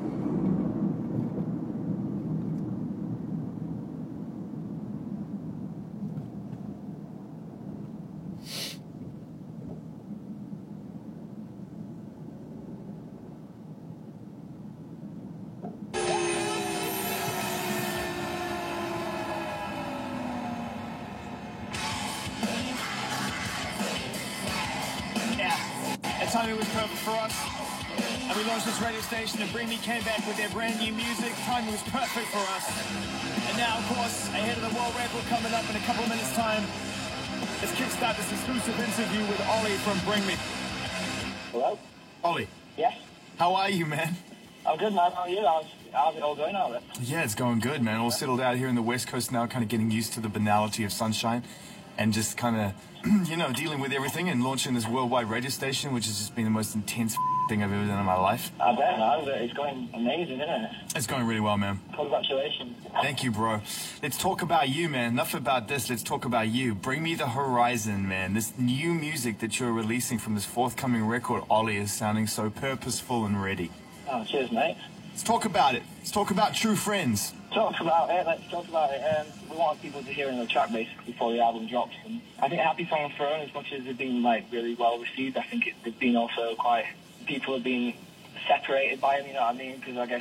Yeah, that timing was perfect for us. And we launched this radio station and Bring Me came back with their brand new music. Timing was perfect for us. And now, of course, ahead of the world record coming up in a couple of minutes' time, let's kickstart this exclusive interview with Ollie from Bring Me. Hello? Ollie. Yes? How are you, man? I'm good, man. How are you? How's, how's it all going out there? Yeah, it's going good, man. All settled out here in the West Coast now, kind of getting used to the banality of sunshine and just kind of, you know, dealing with everything and launching this worldwide radio station, which has just been the most intense thing I've ever done in my life. I bet, man. It's going amazing, isn't it? It's going really well, man. Congratulations. Thank you, bro. Let's talk about you, man. Enough about this. Let's talk about you. Bring Me the Horizon, man. This new music that you're releasing from this forthcoming record, Ollie, is sounding so purposeful and ready. Oh, cheers, mate. Let's talk about it. Let's talk about True Friends. Talk about it. Let's talk about it. Um, we want people to hear in the track, basically, before the album drops. And I think Happy Song Throne, as much as it's been, like, really well received, I think it, it's been also quite... People have been separated by him, you know what I mean? Because I guess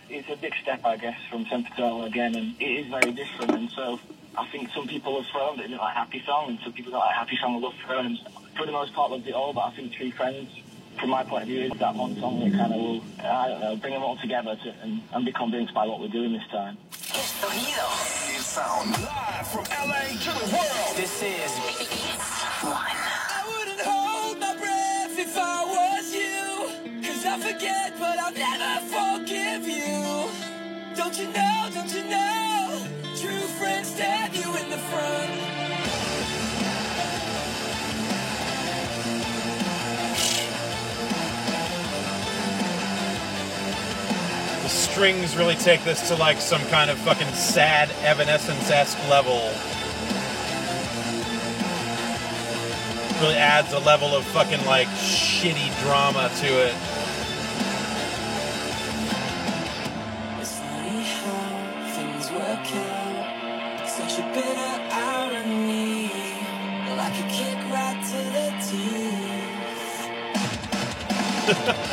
it's a big step, I guess, from Temperature again, and it is very different. And so I think some people have thrown that they didn't like Happy Song, and some people don't like Happy Song and love Throne. And for the most part, loved it all. But I think True Friends, from my point of view, is that one song that kind of will, I don't know, bring them all together to, and, and be convinced by what we're doing this time. Sonido. Is sound live from L A to the world. This is One. I wouldn't hold my breath if I was you. Cause I forget, but I'll never forgive you. Don't you know, don't you know? True friends stab you in the front. The strings really take this to like some kind of fucking sad Evanescence-esque level. Really adds a level of fucking like shitty drama to it. It's funny how things work out. Such a bitter irony. Like a kick right to the teeth.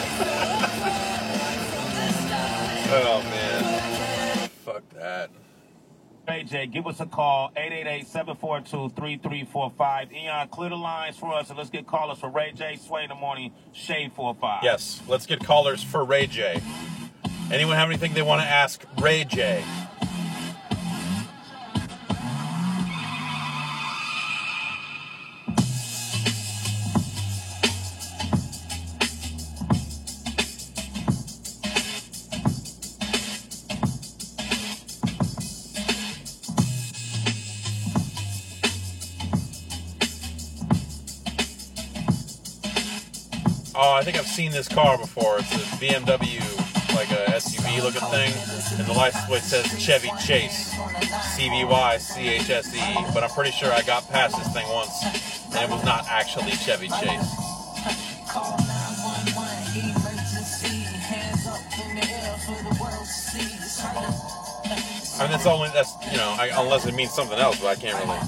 Oh man. Fuck that. Ray J, give us a call, eight eight eight, seven four two, three three four five. Eon, clear the lines for us, and let's get callers for Ray J, Sway in the Morning, Shade four five. Yes, let's get callers for Ray J. Anyone have anything they want to ask Ray J? Oh, I think I've seen this car before. It's a B M W, like a S U V looking thing. And the license plate says Chevy Chase. C V Y C H S E. But I'm pretty sure I got past this thing once. And it was not actually Chevy Chase. I mean, that's only, that's, you know, I, unless it means something else, but I can't really.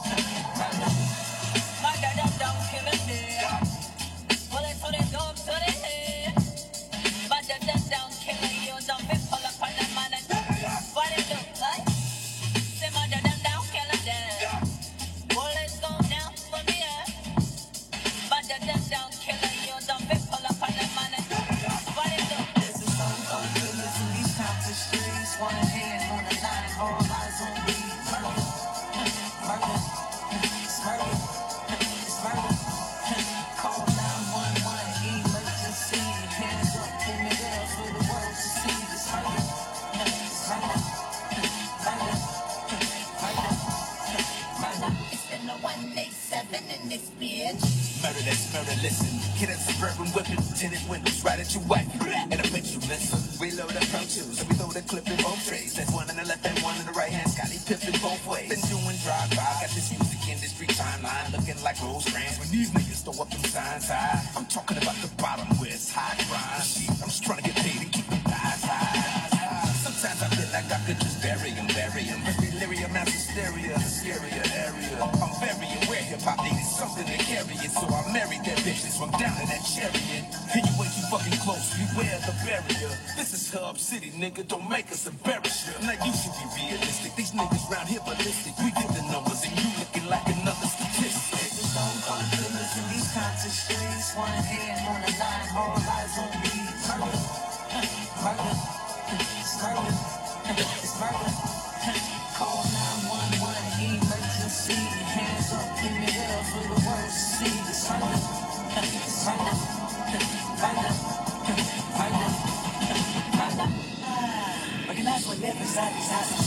Murder that's murder, listen. Hit a suburban whipping, tinted windows right at your wife. And I bet you listen. Reload the Pro Tools, and we throw the clip in both trays. That's one in the left and one in the right hand. Scotty pimping both ways. Been doing drive-by, got this music industry timeline looking like Rose Brands. When these niggas throw up them signs high, I'm talking about the bottom where it's high crime. I'm just trying to get paid and keep them eyes high. Sometimes I feel like I could just bury them, bury them. But delirium, mass hysteria, the scarier area. I'm very aware hip-hop needed something to carry it, so I married that bitch and swung down in that chariot. And you way too fucking close, beware the barrier. This is Hub City, nigga, don't make us embarrass you. Now you should be realistic, these niggas round here ballistic. We get the numbers and you looking like another statistic. In these constant streets, one hand on the line, all eyes on me. Murder, murder, it's murder, it's murder. Call nine one one, emergency. Hands up in the air for the world to see. It's murder, it's murder, murder, murder, murder. Recognize what live inside these houses.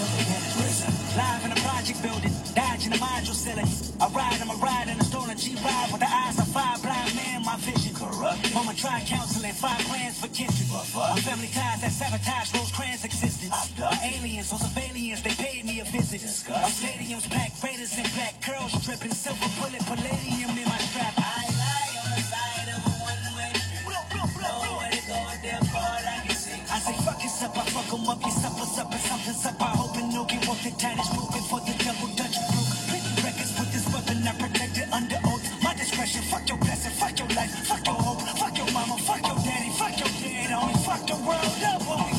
Live in a project building, dodging the module ceiling. I ride, I'm a ride in a stolen G-Ride with the eyes of five blind men, my vision. Corrupt. Mama tried counseling, five plans for kindred. My family ties that sabotage Rosecrans' existence. Aliens or surveillance, they paid me a visit. Our stadiums packed, raiders in black curls dripping, silver bullet, palladium in my strap. I lie on the side of a one-way. Nowhere to go, therefore I can see. I say fuck it up, I fuck 'em up, your supper's up and something's up. I hope and no get what the tide is moving for the double Dutch crew. Plenty records with this weapon, I protect it under oath. My discretion, fuck your blessing, fuck your life, fuck your hope, fuck your mama, fuck your daddy, fuck your dad, homie, fuck the world up, homie.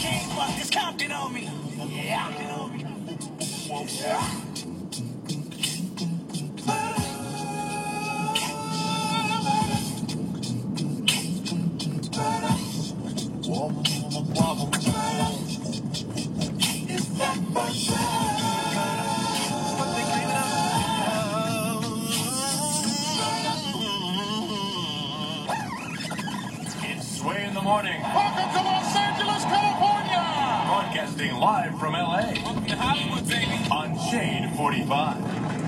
It's Sway in the Morning. Welcome to Los Angeles, California. Broadcasting live from L A. Welcome to Hollywood, baby. On Shade forty-five.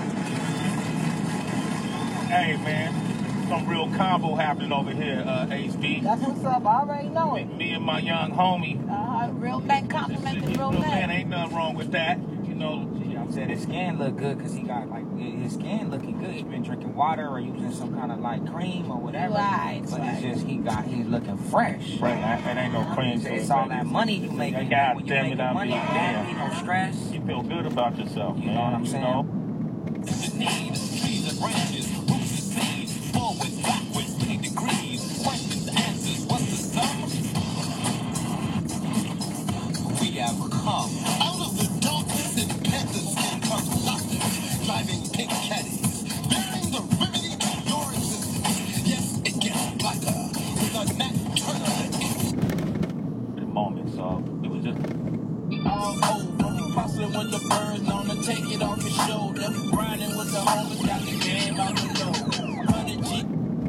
Hey, man, some real combo happening over here, uh, H B. That's what's up. I already know it. Me and my young homie. Uh, real men complimenting real Man, men. ain't nothing wrong with that. You know, You know what I'm saying? His skin look good because he got like his skin looking good. He's been drinking water or using some kind of like cream or whatever. Right, But right. it's just he got he's looking fresh. right, that ain't no cream. It's, it's all that money you make. God When you damn make it, I'm money, being you damn. ain't no stress. You feel good about yourself, You man. know what I'm you saying? know? We have come out of the darkness and panther skin comes doctors, driving pink caddies, bearing the remedy to your existence. Yes, it gets blacker with a Nat Turner. The moment, so it was just. All over, hustling with the birds, known to take it off your shoulder. Grinding with the homies, got the game out the door. Hundred G.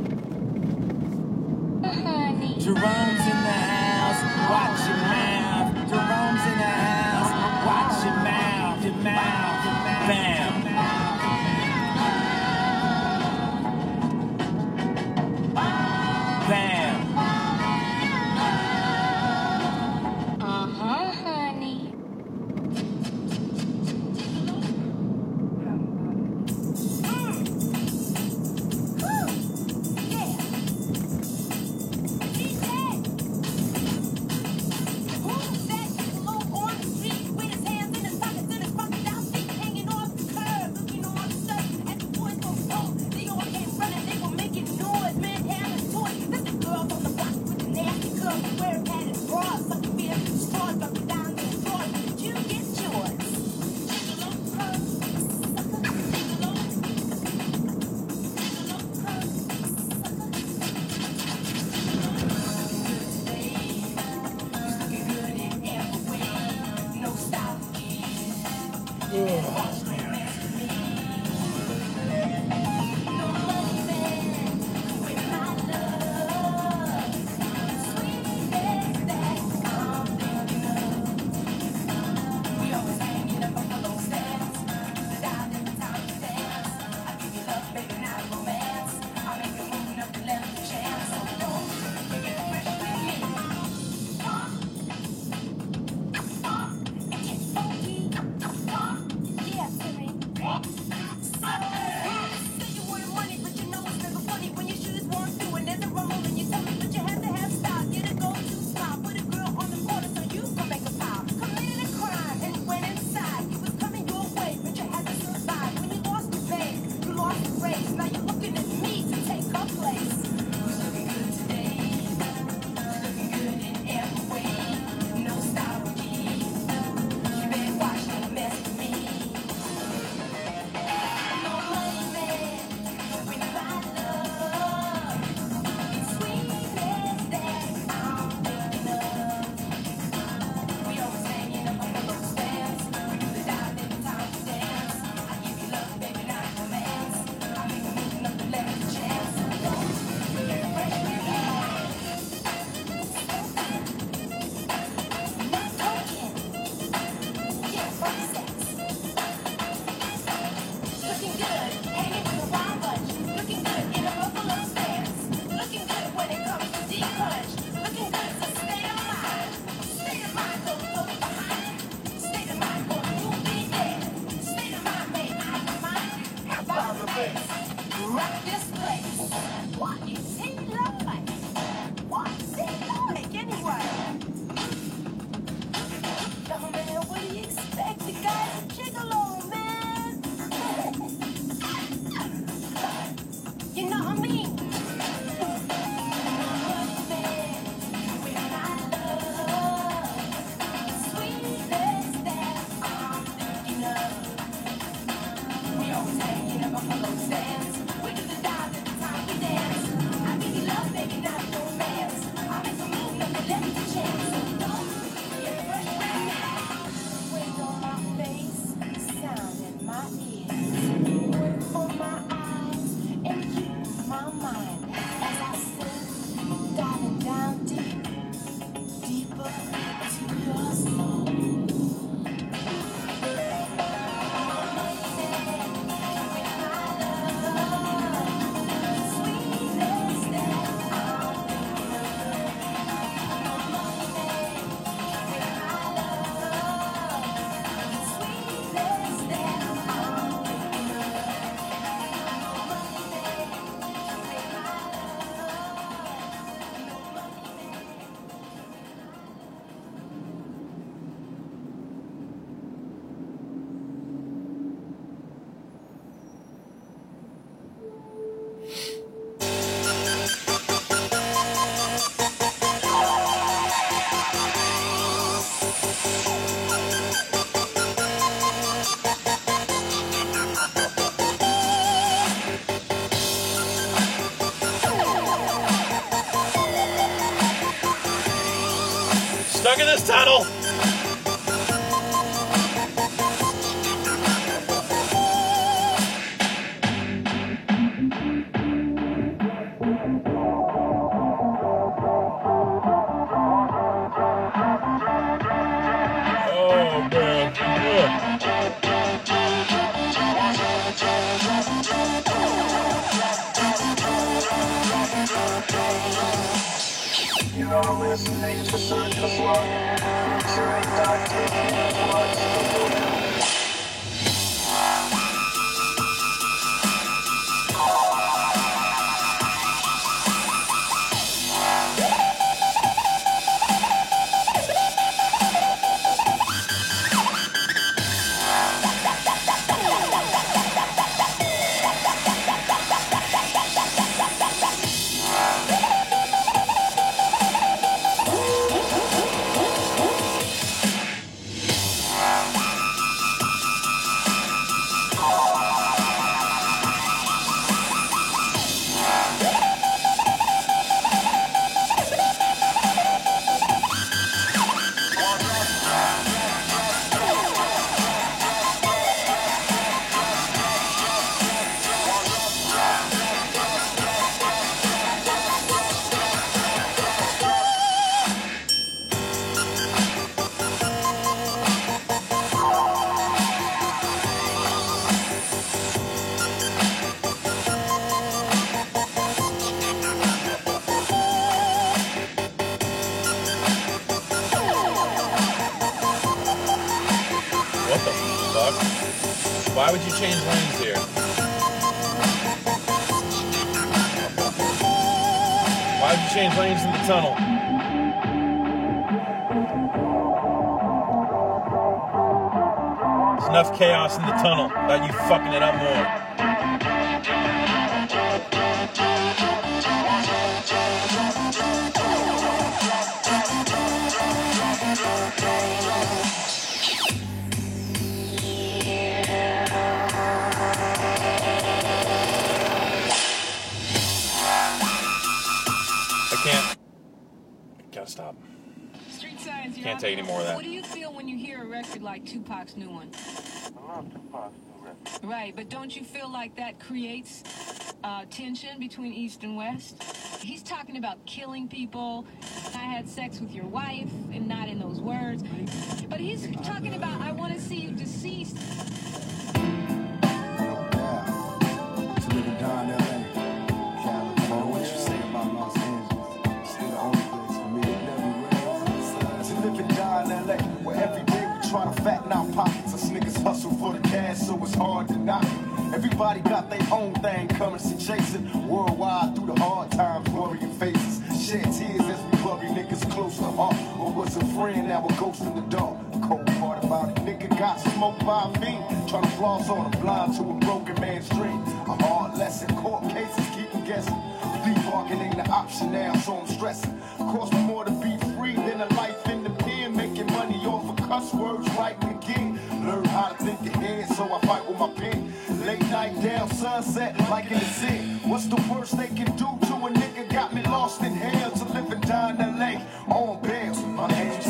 Jerome's in the house, watch your mouth. Jerome's in the house, watch your mouth, your mouth, your mouth. Bam. Bam. Uh-huh, honey. Yeah. stuck in this tunnel. Oh, man. You know I'm listening to Circus One. Sure ain't not taking much. Why would you change lanes here? Why would you change lanes in the tunnel? There's enough chaos in the tunnel without you fucking it up more. Can't. Gotta stop. Street Science, Can't take any more of that. What do you feel when you hear a record like Tupac's new one? I love Tupac's new record. Right, but don't you feel like that creates uh, tension between East and West? He's talking about killing people. I had sex with your wife, and not in those words. But he's talking about, I want to see you deceased. Trying to fatten our pockets. Us niggas hustle for the cash, so it's hard to knock it. Everybody got their own thing coming, so chasing worldwide through the hard times, worrying faces. Shed tears as we bury niggas close to heart. Or was a friend, now a ghost in the dark. The cold part about it, nigga got smoked by me. Trying to floss on a blind to a broken man's dream. A hard lesson, court cases keep them guessing. Plea bargain ain't the option now, so I'm stressing. Cost me more to be free than a life in the pen, making money off of cuss words, writing again. Learn how to think ahead, so I fight with my pen. Late night down sunset, like in the sin. What's the worst they can do to a nigga? Got me lost in hell to live and die in L A on bail. My hands.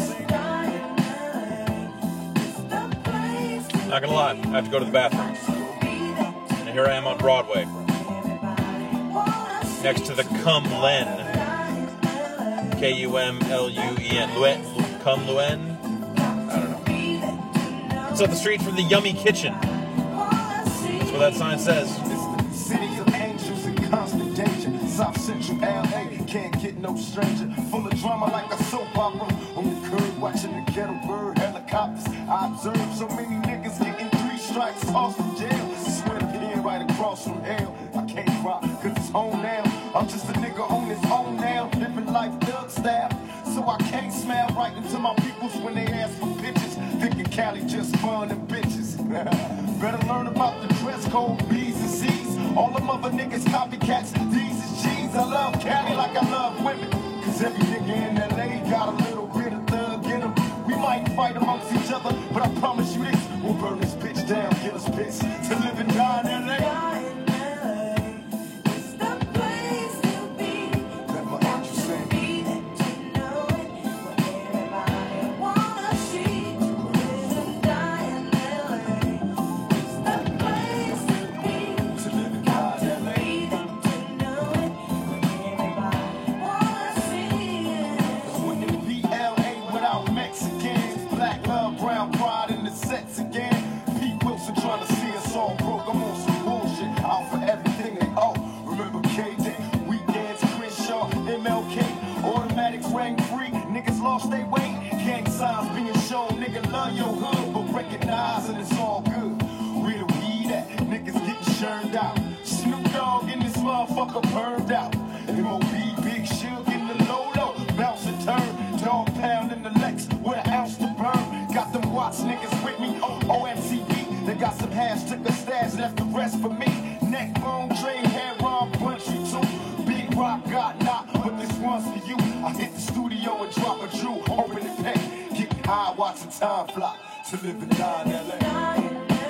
Not gonna lie, I have to go to the bathroom. And here I am on Broadway, next to the Cum-Len. K U M L U E N. Luen? Cum-Luen? I don't know. It's up the street from the Yummy Kitchen. That's what that sign says. City of angels in constant danger. South Central L A can't get no stranger. Full of drama like a soap opera. On the curb watching the ghetto bird helicopters. I observe so many niggas getting three strikes tossed from jail. Swear to pen right across from hell. I can't cry cause it's home now. I'm just a nigga on his own now. Living life thug style. So I can't smile right into my peoples when they ask for pictures. Thinking Cali just fun and bitches. Better learn about the dress code, B's and C's. All them other niggas copycats, D's is G's. I love Cali like I love women. Cause every nigga in L A got a little bit of thug in him. We might fight amongst each other, but I promise you this. We'll burn this bitch down, get us pissed. To live and die in L A. sets again. Pete Wilson trying to see us all broke. I'm on some bullshit. Out for everything they owe. Remember K-Day, weekends, Crenshaw, M L K, automatics rang free. Niggas lost their way. Gang signs being shown. Nigga love your hood, but recognize and it's all good. Where the weed at? Niggas getting churned out. Snoop Dogg in this motherfucker burned out. M O B, Big Shug in the Lolo. Bounce and turn. Dog pound in the Lex with an ounce to burn. Got them Watts niggas with me. O M C B. They got some hash, took a stash, left the rest for me. Neck bone, Dre, hair on, punch you too. Big Rock got knocked, but this one's for you. I hit the studio and drop a Drew. Open the pack, getting high, watching time fly. To live and die in L A.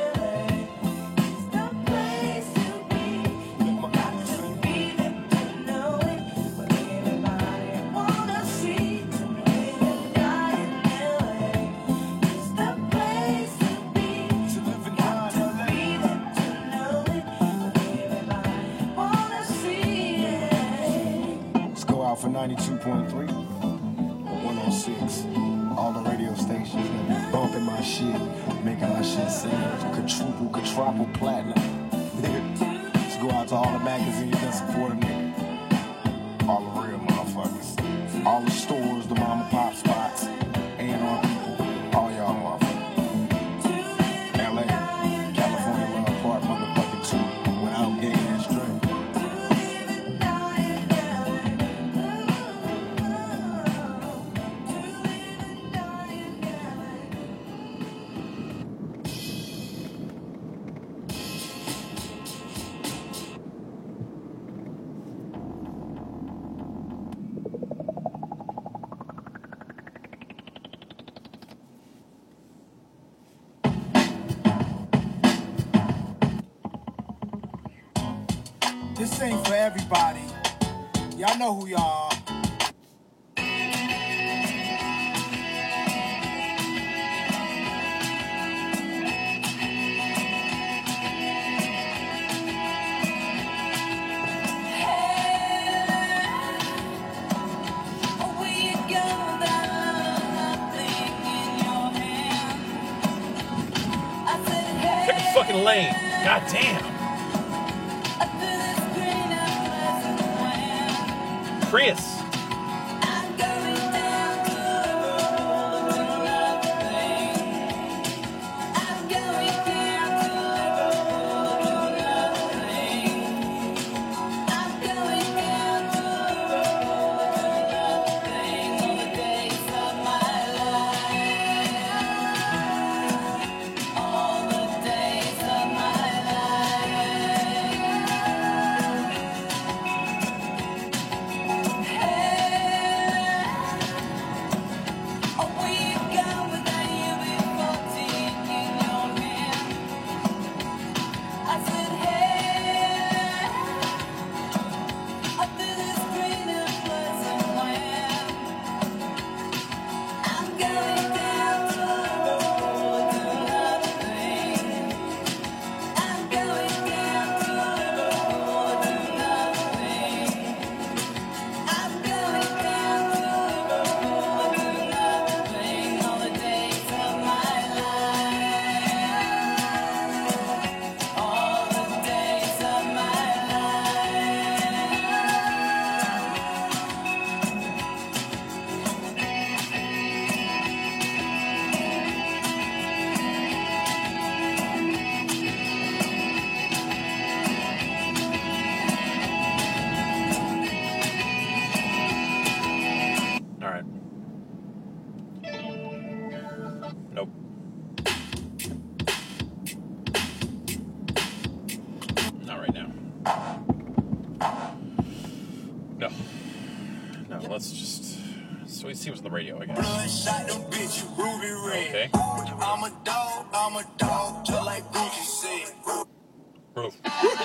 For ninety-two point three, one oh six, all the radio stations that be bumping my shit, making my shit sing quadruple, quadruple platinum. Let's go out to all the magazines that support me, all the real motherfuckers, all the stores, the mom and pop spots, A and R people, all y'all motherfuckers. L A, California, Love Park, motherfucking two, without gay and straight. This ain't for everybody. Y'all know who y'all are. Pick a fucking lane. God damn. Chris. let's just so we see what's on the radio, I guess. Okay. I'm a dog, I'm a dog, just like Gucci said. Roof.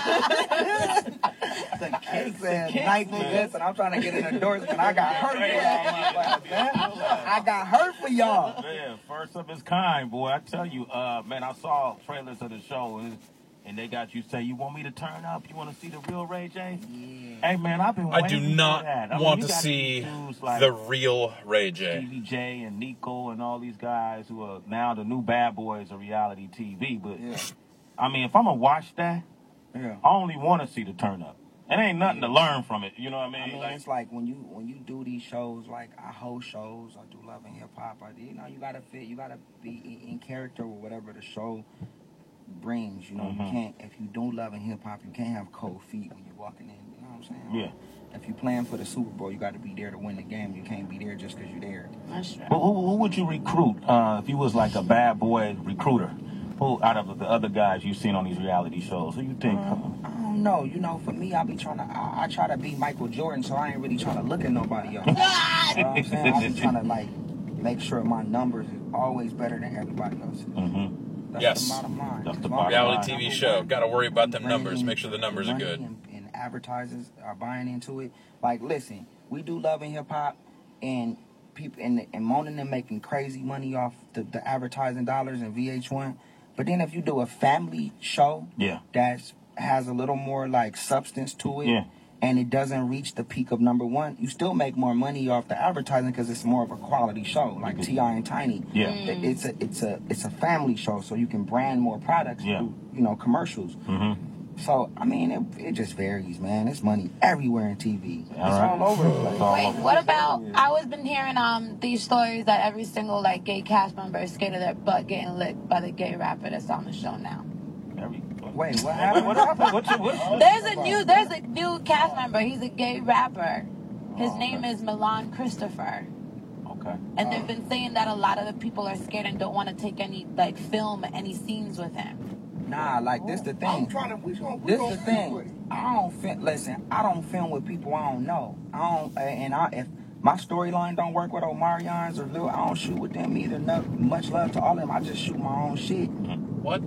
The king said, nice niggas, and I'm trying to get an endorsement. I got hurt for y'all, man. I got hurt for y'all. Man, first of its kind, boy. I tell you, uh, man, I saw trailers of the show, and, and they got you say, you want me to turn up? You want to see the real Ray J? Yeah. Hey, man, I've been I waiting do for not that. I mean, want you to got see these dudes like the real Ray J. Stevie J and Nico and all these guys who are now the new bad boys of reality T V. But, Yeah. I mean, if I'm going to watch that, Yeah. I only want to see the turn up. It ain't nothing to learn from it. You know what I mean? I mean, Like- it's like when you when you do these shows, like I host shows, I do Love and Hip Hop. I, you know, you gotta fit, you gotta be in, in character with whatever the show brings. You know, Mhm. you can't if you do Love and Hip Hop, you can't have cold feet when you're walking in. You know what I'm saying? Yeah. If you're playing for the Super Bowl, you got to be there to win the game. You can't be there just because you're there. That's true. Who, who, who would you recruit uh, if you was like a bad boy recruiter? Who out of the other guys you've seen on these reality shows? Who you think? Um, I don't know. You know, for me, I be trying to. I, I try to be Michael Jordan, so I ain't really trying to look at nobody else. You know what I'm saying? I be trying to like make sure my numbers is always better than everybody else's. Mm-hmm. That's Yes. the bottom line. That's the As long bottom as Reality my T V number show. one, Got to worry about them bringing numbers. in Make sure the numbers are money good. And, and advertisers are buying into it. Like, listen, we do Love and Hip Hop, and people and, and moaning and making crazy money off the, the advertising dollars in V H one. But then if you do a family show Yeah. that has a little more like substance to it, Yeah. and it doesn't reach the peak of number one, you still make more money off the advertising because it's more of a quality show, like T I and Tiny. Yeah. It- It's a it's a it's a family show, so you can brand more products Yeah. through, you know, commercials. Mm-hmm. So I mean, it, it just varies, man. It's money everywhere in T V. It's All right. all over the place. Wait, what about? I was been hearing um these stories that every single like gay cast member is scared of their butt getting licked by the gay rapper that's on the show now. Every, Wait, what happened? what happened? What you, what? There's a new there's a new cast member. He's a gay rapper. His name is Milan Christopher. Okay. And they've been saying that a lot of the people are scared and don't want to take any like film any scenes with him. Nah, like this the thing. trying to. We gonna, we This gonna the see thing. what- I don't film. Listen, I don't film with people I don't know. I don't, and I if my storyline don't work with Omarion's or Lil, I don't shoot with them either. No, much love to all of them. I just shoot my own shit. What?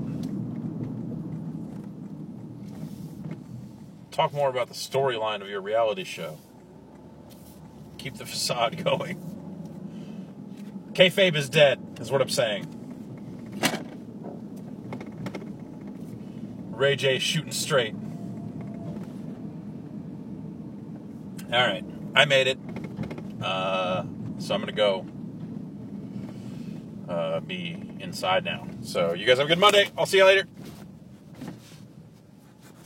Talk more about the storyline of your reality show. Keep the facade going. Kayfabe is dead, is what I'm saying. Ray J shooting straight. All right, I made it. Uh, so I'm gonna go uh, be inside now. So you guys have a good Monday. I'll see you later.